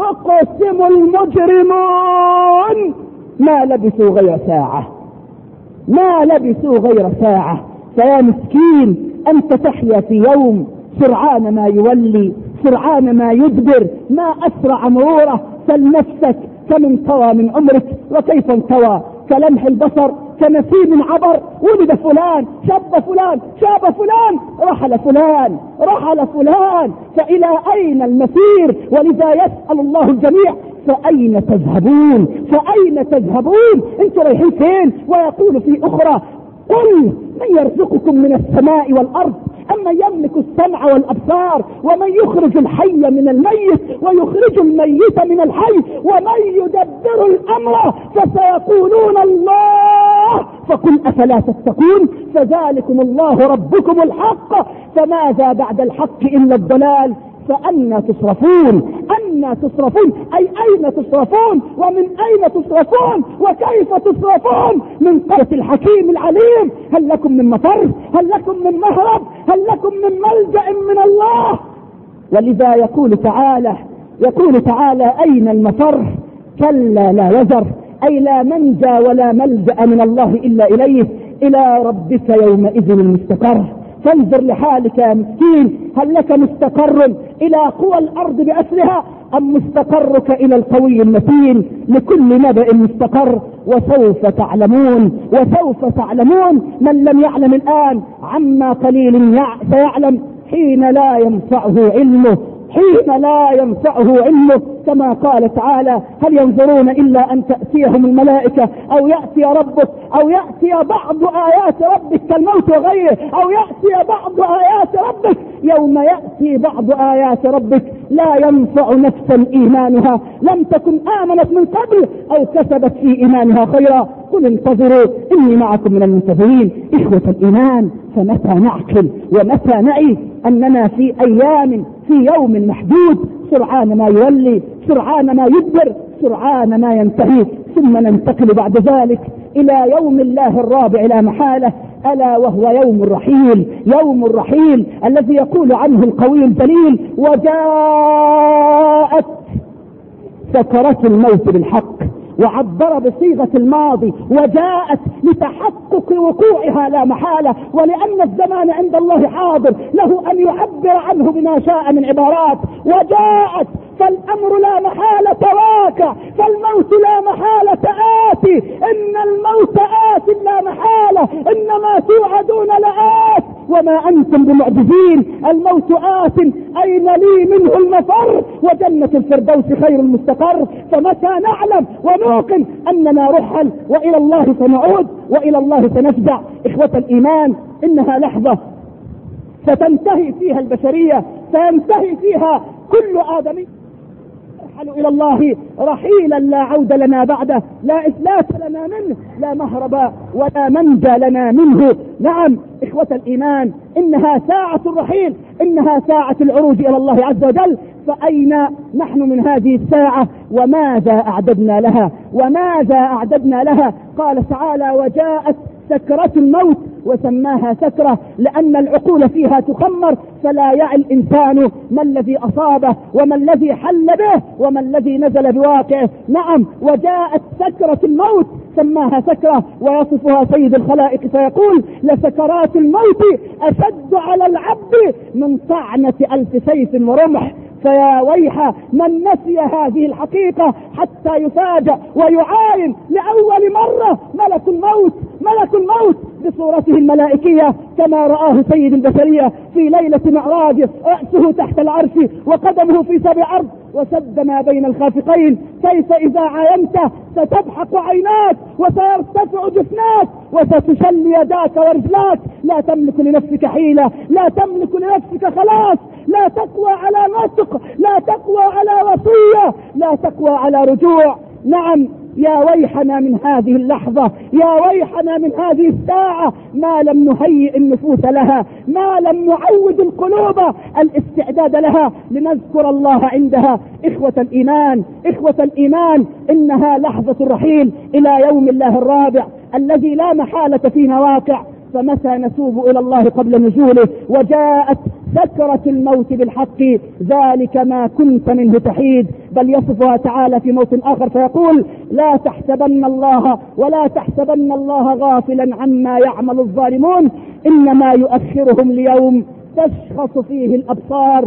C: يقسم المجرمون ما لبثوا غير ساعة، ما لبثوا غير ساعة. فيا مسكين أنت تحيا في يوم سرعان ما يولي سرعان ما يدبر، ما أسرع مروره. سل نفسك كم انطوى من عمرك وكيف انطوى؟ كلمح البصر كنسيم عبر. ولد فلان شاب فلان شاب فلان رحل فلان رحل فلان، فإلى أين المسير؟ ولذا يسأل الله الجميع فأين تذهبون؟ فأين تذهبون؟ انتوا رايحين فين؟ ويقول في أخرى قل من يرزقكم من السماء والأرض أما يملك السمع والأبصار ومن يخرج الحي من الميت ويخرج الميت من الحي ومن يدبر الأمر فسيقولون الله
D: فقل أفلا تتقون فذلكم الله ربكم الحق فماذا بعد الحق إلا الضلال فأنا تصرفون أنا تصرفون أي أين تصرفون ومن أين تصرفون وكيف تصرفون من قوة الحكيم العليم. هل لكم من مفر؟ هل لكم من مهرب؟ هل لكم من ملجأ من الله؟ ولذا يقول تعالى يقول تعالى أين المفر؟ كلا لا وزر، أي لا منجى ولا ملجأ من الله إلا إليه، إلى ربك يومئذ المستقر. فانظر لحالك يا مسكين، هل لك مستقر إلى قوى الأرض بأسرها أم مستقرك إلى القوي المتين؟ لكل نبأ مستقر وسوف تعلمون وسوف تعلمون. من لم يعلم الآن عما قليل سيعلم حين لا ينفعه علمه حين لا ينفعه علمه كما قال تعالى هل ينظرون إلا أن تأتيهم الملائكة أو يأتي ربك أو يأتي بعض آيات ربك كالموت وغيره أو يأتي بعض آيات ربك. يوم يأتي بعض آيات ربك لا ينفع نفسا إيمانها لم تكن آمنت من قبل أو كسبت في إيمانها خيرا قل انتظروا إني معكم من المنتظرين. إخوة الإيمان، فمتى نعقل ومتى نعي أننا في أيام في يوم محدود، سرعان ما يولي سرعان ما يدبر سرعان ما ينتهي، ثم ننتقل بعد ذلك إلى يوم الله الرابع لا محالة، ألا وهو يوم الرحيل. يوم الرحيل الذي يقول عنه القوي الجليل وجاءت سكرات الموت بالحق، وعبر بصيغة الماضي وجاءت لتحقق وقوعها لا محالة، ولأن الزمان عند الله حاضر له أن يعبر عنه بما شاء من عبارات. وجاءت فالأمر لا محالة واقع، فالموت لا محالة آتي، إن الموت آت لا محالة، إنما توعدون لآت وما أنتم بمعجزين. الموت آت أين لي منه المفر، وجنة الفردوس خير المستقر. فمتى نعلم ونوقن أننا رحل وإلى الله سنعود وإلى الله سنفزع. إخوة الإيمان، إنها لحظة ستنتهي فيها البشرية، سينتهي فيها كل آدمي نرحل إلى الله رحيلا لا عود لنا بعده، لا إفلات لنا منه، لا مهرب ولا منجى لنا منه. نعم إخوة الإيمان، إنها ساعة الرحيل، إنها ساعة العروج إلى الله عز وجل. فأين نحن من هذه الساعة وماذا أعددنا لها وماذا أعددنا لها؟ قال تعالى وجاءت سكرة الموت، وسماها سكرة لأن العقول فيها تخمر، فلا يعي الإنسان ما الذي أصابه وما الذي حل به وما الذي نزل بواقعه. نعم وجاءت سكرة الموت، سماها سكرة ويصفها سيد الخلائق فيقول لسكرات الموت أشد على العبد من طعنة ألف سيف ورمح. فيا ويح من نسي هذه الحقيقة حتى يفاجأ ويعاين لأول مرة ملك الموت ملك الموت بصورته الملائكية كما رآه سيد البشرية في ليلة معراجه، رأسه تحت العرش وقدمه في سبع أرض وسد ما بين الخافقين. كيف إذا عاينته ستضحك عيناك وسيرتفع جفناك وستشل يداك ورجلاك، لا تملك لنفسك حيلة، لا تملك لنفسك خلاص، لا تقوى على نطق، لا تقوى على وصية، لا تقوى على رجوع. نعم يا ويحنا من هذه اللحظة، يا ويحنا من هذه الساعة، ما لم نهيئ النفوس لها، ما لم نعود القلوب الاستعداد لها لنذكر الله عندها. إخوة الإيمان إخوة الإيمان إنها لحظة الرحيل إلى يوم الله الرابع الذي لا محالة فينا واقع. فمتى نتوب إلى الله قبل نزوله؟ وجاءت سكرة الموت بالحق ذلك ما كنت منه تحيد. بل يصفها تعالى في موت آخر فيقول لا تحسبن الله ولا تحسبن الله غافلا عما يعمل الظالمون إنما يؤخرهم ليوم تشخص فيه الأبصار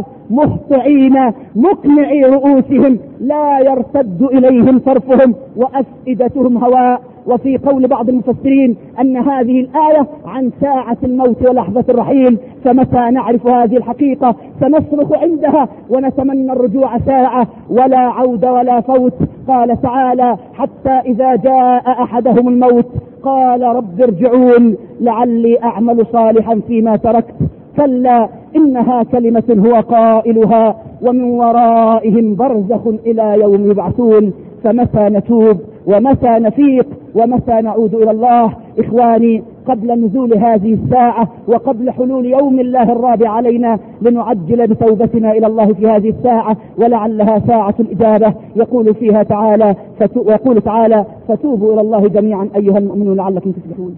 D: مهطعين مقنعي رؤوسهم لا يرتد إليهم طرفهم وأفئدتهم هواء. وفي قول بعض المفسرين أن هذه الآية عن ساعة الموت ولحظة الرحيل. فمتى نعرف هذه الحقيقة سنصرخ عندها ونتمنى الرجوع ساعة ولا عود ولا فوت. قال تعالى حتى إذا جاء أحدهم الموت قال رب ارجعون لعلي أعمل صالحا فيما تركت كلا إنها كلمة هو قائلها ومن ورائهم برزخ إلى يوم يبعثون. فمتى نتوب ومتى نفيق ومتى نعود إلى الله؟ إخواني، قبل نزول هذه الساعة وقبل حلول يوم الله الرابع علينا لنعجل بتوبتنا إلى الله في هذه الساعة، ولعلها ساعة الإجابة. يقول فيها تعالى فتو... يقول تعالى فتوبوا إلى الله جميعا أيها المؤمنون لعلكم تفلحون،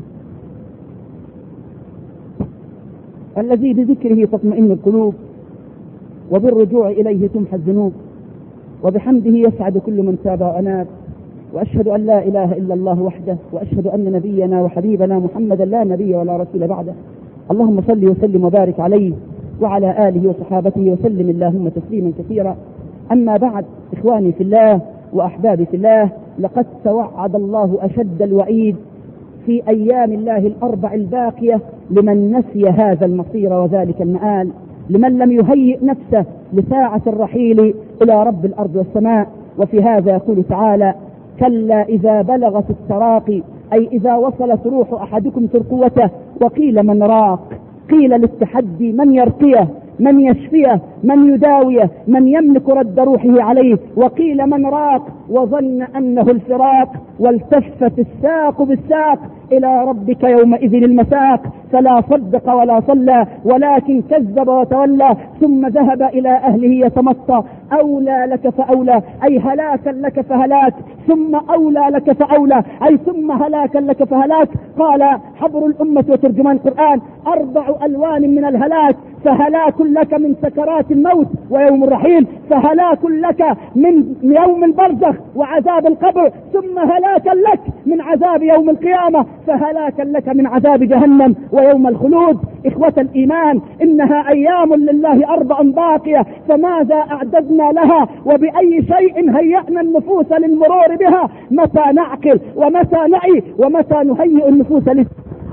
D: الذي بذكره تطمئن القلوب وبالرجوع إليه تمحى الذنوب، وبحمده يسعد كل من تاب وأناب. وأشهد أن لا إله إلا الله وحده، وأشهد أن نبينا وحبيبنا محمدا لا نبي ولا رسول بعده. اللهم صل وسلم وبارك عليه وعلى آله وصحابته وسلم اللهم تسليما كثيرا. أما بعد، إخواني في الله وأحبابي في الله، لقد توعد الله أشد الوعيد في أيام الله الأربع الباقية لمن نسي هذا المصير وذلك المآل، لمن لم يهيئ نفسه لساعة الرحيل إلى رب الأرض والسماء. وفي هذا يقول تعالى: كلا إذا بلغت التراقي، أي إذا وصلت روح أحدكم ترقوته وقيل من راق، قيل للتحدي من يرقيه، من يشفيه، من يداويه، من يملك رد روحه عليه، وقيل من راق وظن أنه الفراق، والتفت الساق بالساق إلى ربك يومئذ المساق، فلا صدق ولا صلى ولكن كذب وتولى ثم ذهب إلى أهله يتمطى. أولى لك فأولى، أي هلاكا لك فهلاك، ثم أولى لك فأولى، أي ثم هلاكا لك فهلاك. قال حبر الأمة وترجمان القرآن: أربع ألوان من الهلاك، فهلاك لك من سكرات الموت ويوم الرحيل، فهلاك لك من يوم البرزخ وعذاب القبر، ثم هلاكا لك من عذاب يوم القيامة، فهلاكا لك من عذاب جهنم ويوم الخلود. إخوة الإيمان، إنها أيام لله أربع باقية، فماذا أعددنا لها وبأي شيء هيأنا النفوس للمرور بها؟ متى نعقل ومتى نعي ومتى نهيئ النفوس لل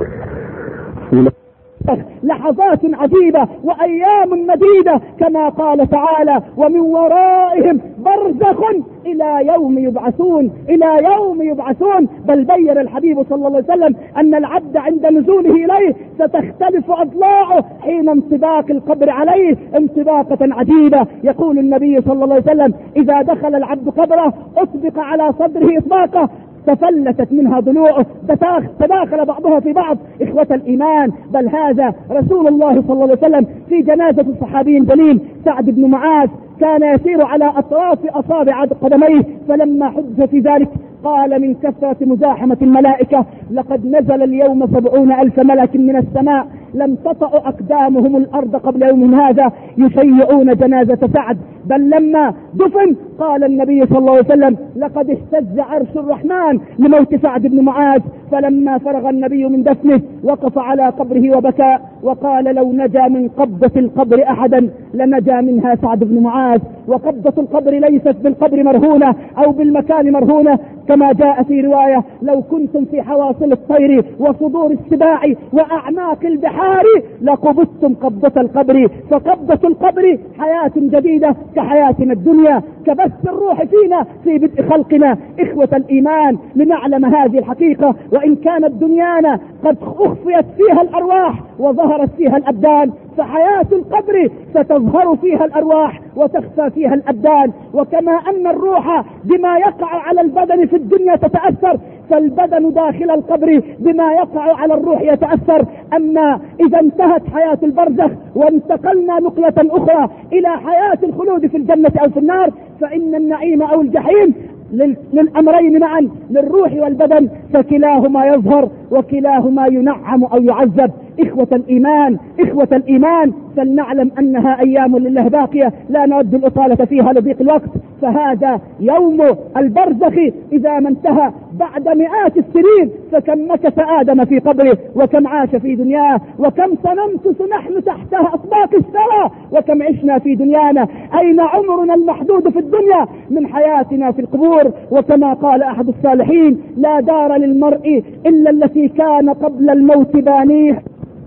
D: لحظات عجيبة وأيام مديدة، كما قال تعالى: ومن ورائهم برزخ إلى يوم يبعثون، إلى يوم يبعثون. بل بين الحبيب صلى الله عليه وسلم أن العبد عند نزوله إليه ستختلف أضلاعه حين انطباق القبر عليه انطباقة عجيبة. يقول النبي صلى الله عليه وسلم: إذا دخل العبد قبره أطبق على صدره إطباقه تفلتت منها ضلوعه، تداخل بعضها في بعض. إخوة الإيمان، بل هذا رسول الله صلى الله عليه وسلم في جنازة الصحابي الجليل سعد بن معاذ كان يسير على أطراف أصابع قدميه، فلما حدث في ذلك قال من كثرة مزاحمة الملائكة: لقد نزل اليوم سبعون ألف ملك من السماء لم تطأ أقدامهم الأرض قبل يوم هذا يشيعون جنازة سعد. بل لما دفن قال النبي صلى الله عليه وسلم: لقد اهتز عرش الرحمن لموت سعد بن معاذ. فلما فرغ النبي من دفنه وقف على قبره وبكى وقال: لو نجا من قبضة القبر أحدا لنجا منها سعد بن معاذ. وقبضة القبر ليست بالقبر مرهونة أو بالمكان مرهونة، كما جاء في رواية: لو كنتم في حواصل الطير وصدور السباع وأعماق البحار لقبضتم قبضة القبر. فقبضة القبر حياة جديدة كحياتنا الدنيا، كبث الروح فينا في بدء خلقنا. إخوة الإيمان، لنعلم هذه الحقيقة: وإن كانت دنيانا قد أخفيت فيها الأرواح وظهرت فيها الأبدان، فحياة القبر ستظهر فيها الأرواح وتخفى فيها الأبدان. وكما أن الروح بما يقع على البدن في الدنيا تتأثر، فالبدن داخل القبر بما يقع على الروح يتأثر. أما إذا انتهت حياة البرزخ وانتقلنا نقلة أخرى إلى حياة الخلود في الجنة أو في النار، فإن النعيم أو الجحيم للأمرين معا، للروح والبدن، فكلاهما يظهر وكلاهما ينعم أو يعذب. إخوة الإيمان، إخوة الإيمان، فلنعلم أنها أيام لله باقية لا نود الإطالة فيها لضيق الوقت. فهذا يوم البرزخ إذا ما انتهى بعد مئات السنين، فكم مكث آدم في قبره وكم عاش في دنياه، وكم سنمكث نحن تحت أطباق الثرى، وكم عشنا في دنيانا. أين عمرنا المحدود في الدنيا من حياتنا في القبور؟ وكما قال أحد الصالحين: لا دار للمرء إلا التي كان قبل الموت بانيه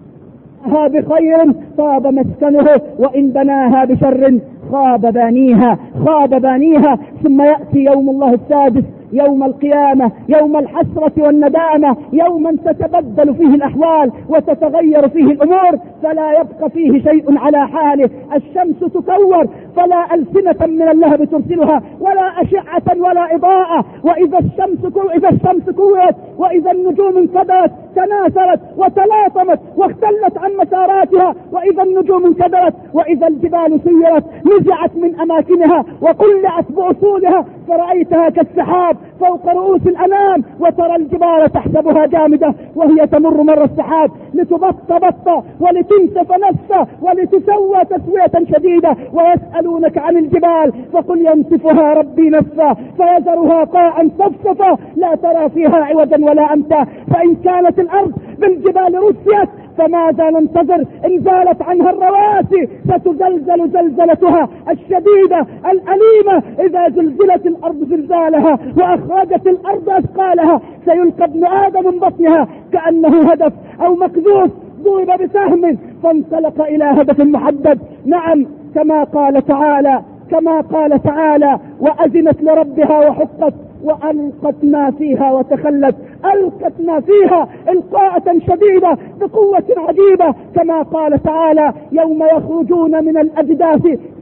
D: ها بخير طاب مسكنه، وإن بناها بشر خاب بانيها، خاب بانيها. ثم يأتي يوم الله السادس، يوم القيامة، يوم الحسرة والندامة، يوما تتبدل فيه الأحوال وتتغير فيه الأمور، فلا يبقى فيه شيء على حاله. الشمس تكور فلا ألسنة من اللهب ترسلها ولا أشعة ولا إضاءة. وإذا الشمس كو... إذا الشمس كورت وإذا النجوم انكدرت تناثرت وتلاطمت واختلت عن مساراتها، وإذا النجوم انكدرت وإذا الجبال سيرت نزعت من أماكنها وقلعت بأصولها فرأيتها كالسحاب فوق رؤوس الأنام، وترى الجبال تحسبها جامدة وهي تمر مر السحاب، لتبط بطة ولتنسف نسفة ولتسوى تسوية شديدة. ويسألونك عن الجبال فقل ينسفها ربي نسفا فيذرها قاعا صفصفا لا ترى فيها عوجا ولا أمتا. فإن كانت الأرض بالجبال رسيت فماذا ننتظر؟ إن زالت عنها الرواسي ستزلزل زلزلتها الشديدة الأليمة. إذا زلزلت الأرض زلزالها وأخرجت الأرض أثقالها سيلقى ابن آدم من بطنها كأنه هدف أو مكذوف ضرب بسهم فانطلق إلى هدف محدد. نعم، كما قال تعالى كما قال تعالى وأذنت لربها وحقت وألقت ما فيها وتخلت. ألقت ما فيها إلقاءة شديدة بقوة عجيبة، كما قال تعالى يوم يخرجون من الأجداث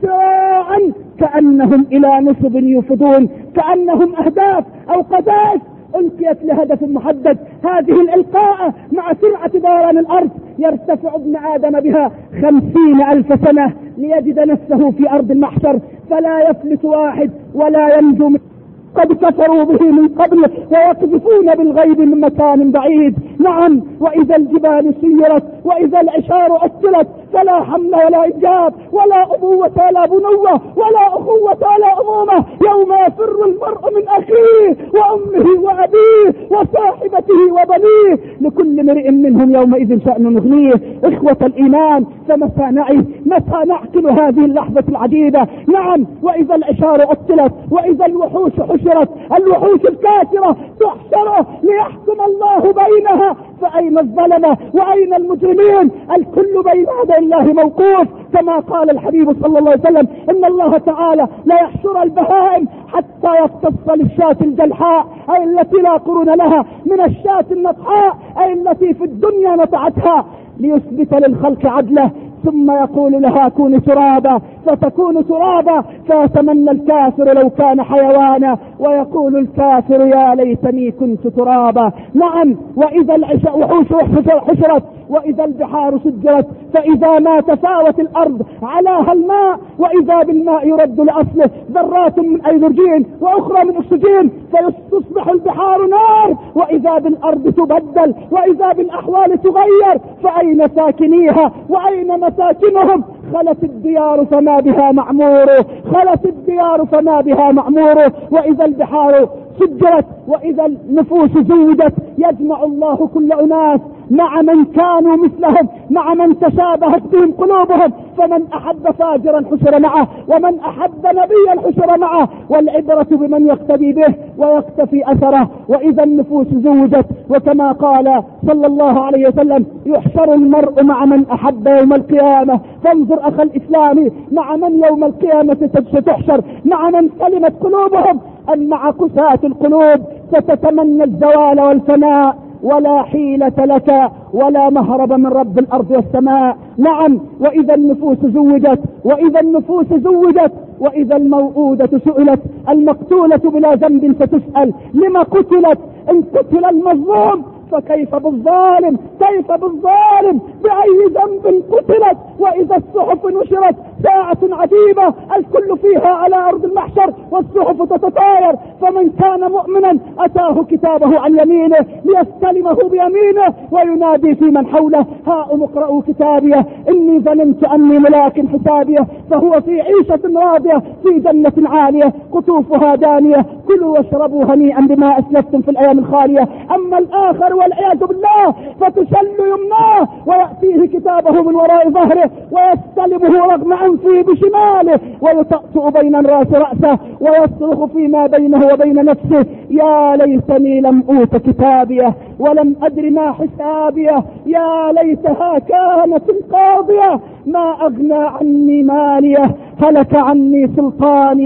D: سراعا كأنهم إلى نصب يوفدون، كأنهم أهداف أو قذائف ألقيت لهدف محدد. هذه الإلقاء مع سرعة دوران الأرض يرتفع ابن آدم بها خمسين ألف سنة ليجد نفسه في أرض المحشر فلا يفلت واحد ولا ينجو من قد كفروا به من قبل ويقذفون بالغيب من مكان بعيد. نعم، وإذا الجبال سيرت وإذا العشار أكلت فلا حمل ولا إنجاب ولا أبوة ولا بنوة ولا أخوة ولا أمومة. يوم يفر المرء من أخيه وأمه وأبيه وصاحبته وبنيه لكل امرئ منهم يومئذ شأن نغنيه. إخوة الإيمان، فمتى نعي متى نعقل هذه اللحظة العجيبة؟ نعم، وإذا العشار أكلت وإذا الوحوش حشرت، الوحوش الكافرة تحشر ليحكم الله بينها، فأين الظلمة وأين المجرمين؟ الكل بين يدي الله موقوف، كما قال الحبيب صلى الله عليه وسلم إن الله تعالى لا يحشر البهائم حتى يقتص للشاة الجلحاء أي التي لا قرون لها من الشاة النطحاء أي التي في الدنيا نطعتها، ليثبت للخلق عدله، ثم يقول لها كوني ترابا فتكون ترابا، فيتمنى الكافر لو كان حيوانا ويقول الكافر يا ليتني كنت ترابا. نعم، وإذا الوحوش حشرت وإذا البحار سجرت فإذا ما تساوت الأرض علاها الماء وإذا بالماء يرد لأصله ذرات من أيدروجين وأخرى من أكسجين فيصبح البحار نار، وإذا بالأرض تبدل وإذا بالأحوال تغير، فأين ساكنيها وأين مساكنهم؟ خلت الديار فما بها معمور، خلت الديار فما بها معمور. وإذا البحار سجرت وإذا النفوس زودت يجمع الله كل أناس مع من كانوا مثلهم مع من تشابهت بهم قلوبهم، فمن أحب فاجرا حشر معه ومن أحب نبيا حشر معه، والعبرة بمن يقتدي به ويقتفي أثره. وإذا النفوس زوجت، وكما قال صلى الله عليه وسلم يحشر المرء مع من أحب يوم القيامة. فانظر أخ الإسلام مع من يوم القيامة ستحشر، مع من سلمت قلوبهم أم مع قساة القلوب ستتمنى الزوال والفناء ولا حيلة لك ولا مهرب من رب الأرض والسماء. نعم، وإذا النفوس زوجت وإذا النفوس زوجت وإذا الموءودة سئلت، المقتولة بلا ذنب ستسأل لما قتلت؟ إن قتل المظلوم فكيف بالظالم؟ كيف بالظالم؟ بأي ذنب قتلت؟ وإذا الصحف نشرت، ساعة عجيبة الكل فيها على أرض المحشر والصحف تتطاير، فمن كان مؤمنا أتاه كتابه عن يمينه ليستلمه بيمينه وينادي في من حوله هاؤم اقرءوا كتابيه إني ظننت أني ملاق حسابيه، فهو في عيشة راضية في جنة عالية قطوفها دانية، كلوا واشربوا هنيئا بما أسلفتم في الأيام الخالية. أما الآخر والعياذ بالله فتشل يمناه ويأتيه كتابه من وراء ظهره ويستلمه رغم أنفه بشماله ويطأطئ بين الراس رأسه ويصرخ فيما بينه وبين نفسه يا ليتني لم أوت كتابيه ولم أدر ما حسابيه، يا ليتها كانت القاضية ما أغنى عني ماليه هلك عني سلطانيه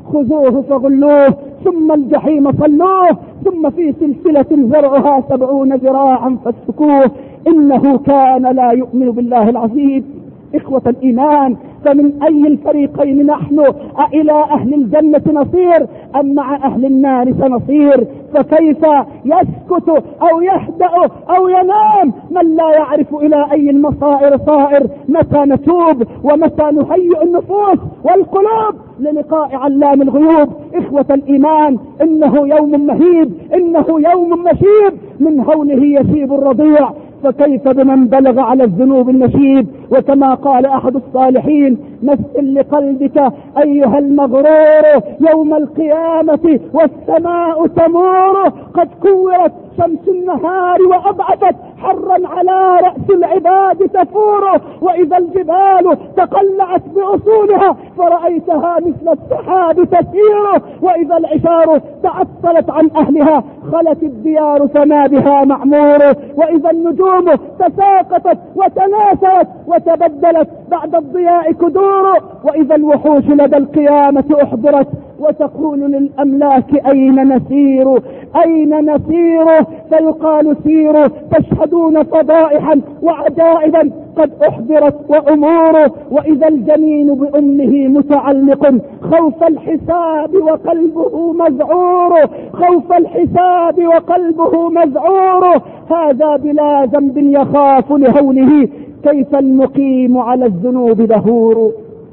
D: خذوه فغلوه ثم الجحيم صلوه ثم في سلسلة ذرعها سبعون ذراعا فاسلكوه إنه كان لا يؤمن بالله العظيم. إخوة الإيمان، فمن أي الفريقين نحن؟ أإلى أهل الجنة نصير أم مع أهل النار سنصير؟ فكيف يسكت أو يهدأ أو ينام من لا يعرف إلى أي المصائر صائر؟ متى نتوب ومتى نهيئ النفوس والقلوب للقاء علام الغيوب؟ إخوة الإيمان، إنه يوم مهيب، إنه يوم مشيب، من هوله يشيب الرضيع، فكيف بمن بلغ على الذنوب النشيب؟ وكما قال أحد الصالحين: مثل لقلبك أيها المغرور يوم القيامة والسماء تمور، قد كورت شمس النهار وأبعدت حرا على رأس العباد تفور، وإذا الجبال تقلعت بأصولها فرأيتها مثل السحاب تسير، وإذا العشار تعطلت عن أهلها خلت الديار فما بها معمور، وإذا النجوم تساقطت وتناثرت وتبدلت بعد الضياء كدور، وإذا الوحوش لدى القيامة أحضرت وتقول للأملاك أين نسير أين نسير؟ فيقال سيروا تشهدون فضائحا وعجائبا قد أحضرت وأمور، وإذا الجنين بأمه متعلق خوف الحساب وقلبه مذعور، خوف الحساب وقلبه مذعور، هذا بلا ذنب يخاف لهوله، كيف المقيم على الذنوب دهور،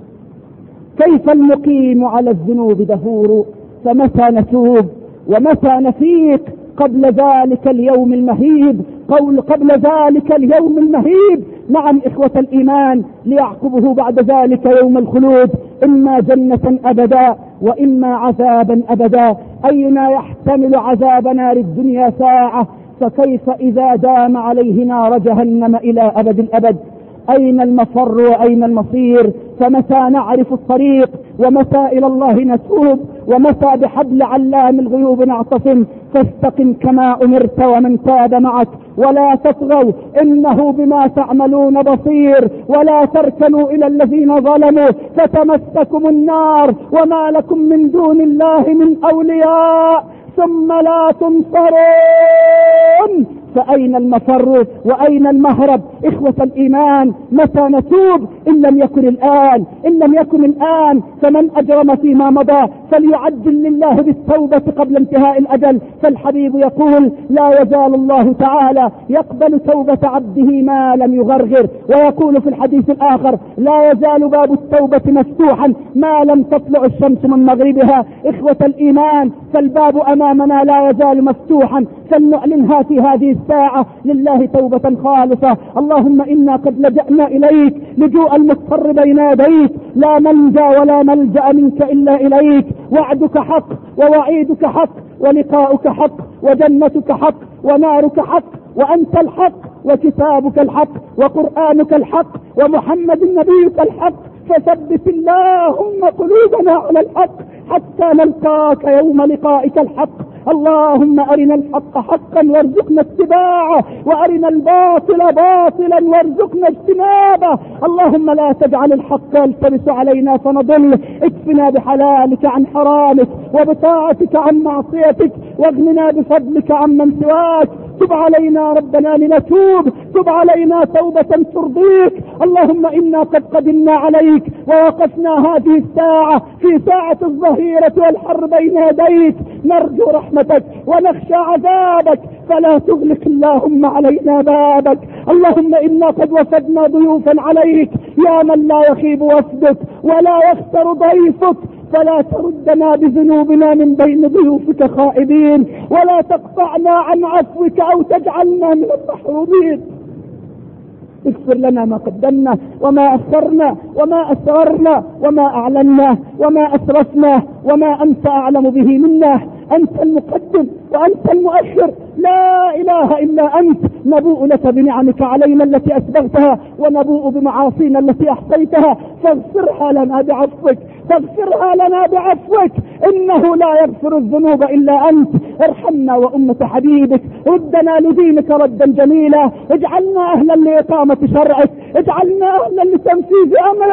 D: كيف المقيم على الذنوب دهور؟ فمتى نتوب ومتى نفيق قبل ذلك اليوم المهيب؟ قول قبل ذلك اليوم المهيب. نعم إخوة الإيمان، ليعقبه بعد ذلك يوم الخلود، إما جنة أبدا وإما عذابا أبدا. أينا يحتمل عذاب نار الدنيا ساعة؟ فكيف إذا دام عليه نار جهنم إلى أبد الأبد؟ أين المفر وأين المصير؟ فمتى نعرف الطريق ومتى إلى الله نتوب ومتى بحبل علام الغيوب نعتصم؟ فاستقم كما أمرت ومن تاب معك ولا تطغوا إنه بما تعملون بصير، ولا تركنوا إلى الذين ظلموا فتمسكم النار وما لكم من دون الله من أولياء ثم لا تنصرون. فأين المفر وأين المهرب؟ إخوة الإيمان، متى نتوب؟ إن لم يكن الآن، إن لم يكن الآن فمن أجرم فيما مضى فليعجل لله بالتوبة قبل انتهاء الأجل. فالحبيب يقول: لا يزال الله تعالى يقبل توبة عبده ما لم يغرغر، ويقول في الحديث الآخر: لا يزال باب التوبة مفتوحا ما لم تطلع الشمس من مغربها. إخوة الإيمان، فالباب أمامنا لا يزال مفتوحا، فلنعلنها في هذه الساعة لله توبة خالصة. اللهم إنا قد لجأنا إليك لجوء المضطر بين يديك، لا منجا ولا ملجأ منك إلا إليك. وعدك حق ووعيدك حق ولقاؤك حق وجنتك حق ونارك حق، وأنت الحق وكتابك الحق وقرآنك الحق ومحمد نبيك الحق، فثبت اللهم قلوبنا على الحق حتى نلقاك يوم لقائك الحق. اللهم أرنا الحق حقا وارزقنا اتباعه، وأرنا الباطل باطلا وارزقنا اجتنابه. اللهم لا تجعل الحق يلتبس علينا فنضل، اكفنا بحلالك عن حرامك وبطاعتك عن معصيتك، واغننا بفضلك عمن سواك. تب علينا ربنا لنتوب، تب علينا توبة ترضيك. اللهم إنا قد قدمنا عليك ووقفنا هذه الساعة في ساعة الظهيرة والحر بين يديك، نرجو رحمتك ونخشى عذابك، فلا تغلق اللهم علينا بابك. اللهم إنا قد وفدنا ضيوفا عليك يا من لا يخيب وفدك ولا يخسر ضيفك، فلا تردنا بذنوبنا من بين ضيوفك خائبين، ولا تقطعنا عن عفوك أو تجعلنا من المحرومين. اغفر لنا ما قدمنا وما أخرنا وما أسررنا وما أعلنا وما أسرفنا وما أنت أعلم به منا. أنت المقدم وأنت المؤخر، لا إله إلا أنت. نبوء لك بنعمك علينا التي أسبغتها، ونبوء بمعاصينا التي أحصيتها، فاغفرها لنا بعفوك، فاغفرها لنا بعفوك، إنه لا يغفر الذنوب إلا أنت. ارحمنا وأمة حبيبك، ردنا لدينك ردا جميلا، اجعلنا أهلا لإقامة شرعك، اجعلنا أهلا لتنفيذ أمرك،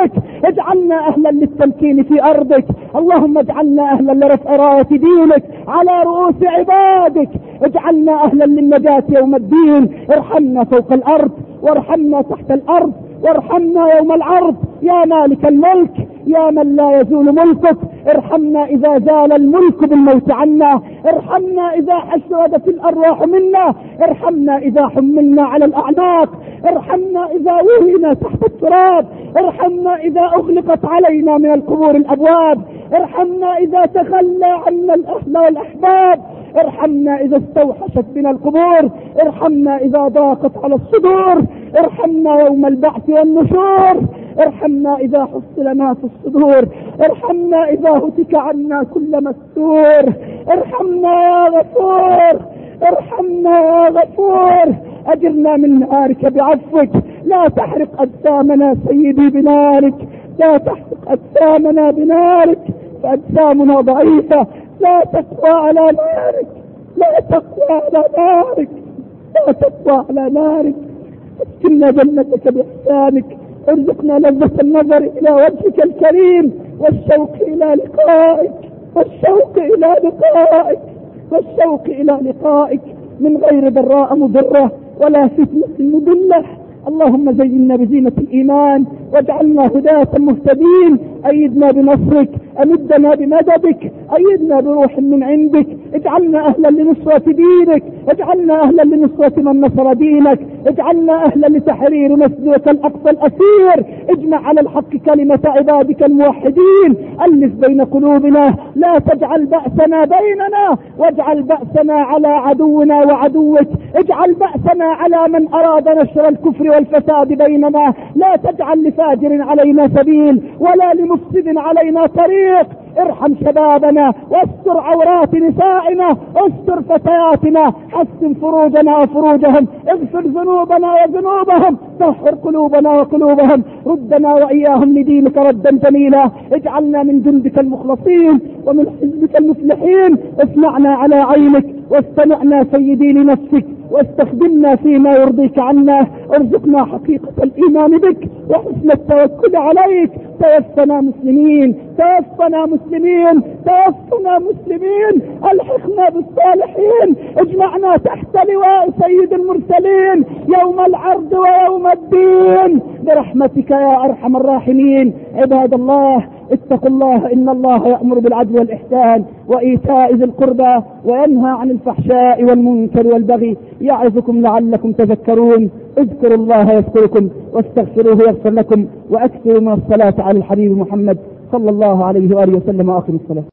D: اجعلنا أهلا للتمكين في أرضك. اللهم اجعلنا أهلا لرفع راية دينك على رؤوس عبادك. اجعلنا أهلا للنجاة يوم الدين. ارحمنا فوق الأرض وارحمنا تحت الأرض وارحمنا يوم العرض يا مالك الملك يا من لا يزول ملكك. ارحمنا إذا زال الملك بالموت عنا. ارحمنا إذا حشردت الأرواح منا. ارحمنا إذا حملنا على الأعناق. ارحمنا إذا وهنا تحت التراب. ارحمنا إذا أغلقت علينا من القبور الأبواب. ارحمنا إذا تخلى عنا الأهل والأحباب. ارحمنا إذا استوحشت بنا القبور. ارحمنا إذا ضاقت على الصدور. ارحمنا يوم البعث والنشور. ارحمنا إذا حصل ما في الصدور. ارحمنا إذا هتك عنا كل مستور. ارحمنا يا غفور. ارحمنا يا غفور. أجرنا من نارك بعفوك. لا تحرق أجسامنا سيدي بنارك. لا تحرق أجسامنا بنارك فأجسامنا ضعيفة لا تقوى على نارك. لا تقوى على نارك. لا تقوى على نارك. اسكننا جنتك بإحسانك. ارزقنا لذة النظر إلى وجهك الكريم والشوق إلى لقائك. والشوق إلى لقائك. والشوق إلى لقائك من غير ضراء مضرة ولا فتنة مضلة. اللهم زينا بزينة الإيمان واجعلنا هداة مهتدين. أيدنا بنصرك. أمدنا بمددك. أيدنا بروح من عندك. اجعلنا أهلا لنصرة دينك. اجعلنا أهلا لنصرة من نصر دينك. اجعلنا أهلا لتحرير مسجدك الأقصى الأسير. اجمع على الحق كلمة عبادك الموحدين. ألف بين قلوبنا. لا تجعل بأسنا بيننا واجعل بأسنا على عدونا وعدوك. اجعل بأسنا على من أراد نشر الكفر والفساد بيننا. لا تجعل لفاجر علينا سبيل ولا لمفسد علينا طريق. ارحم شبابنا واستر عورات نسائنا. استر فتياتنا. حسن فروجنا وفروجهم. اغفر ذنوبنا وذنوبهم. طهر قلوبنا وقلوبهم. ردنا وإياهم لدينك ردا جميلا. اجعلنا من جندك المخلصين ومن حزبك المفلحين. اسمعنا على عينك واستمعنا سيدي لنفسك واستخدمنا فيما يرضيك عنا. ارزقنا حقيقة الإيمان بك وحسن التوكل عليك. توفنا مسلمين. توفنا مسلمين. توفنا مسلمين. الحقنا بالصالحين. اجمعنا تحت لواء سيد المرسلين يوم العرض ويوم الدين برحمتك يا أرحم الراحمين. عباد الله اتقوا الله إن الله يأمر بالعدل والإحسان وإيتاء ذي القربى وينهى عن الفحشاء والمنكر والبغي يعظكم لعلكم تذكرون. اذكروا الله يذكركم واستغفروه يغفر لكم وأكثروا من الصلاة على الحبيب محمد صلى الله عليه وآله وسلم. وآخر الصلاة.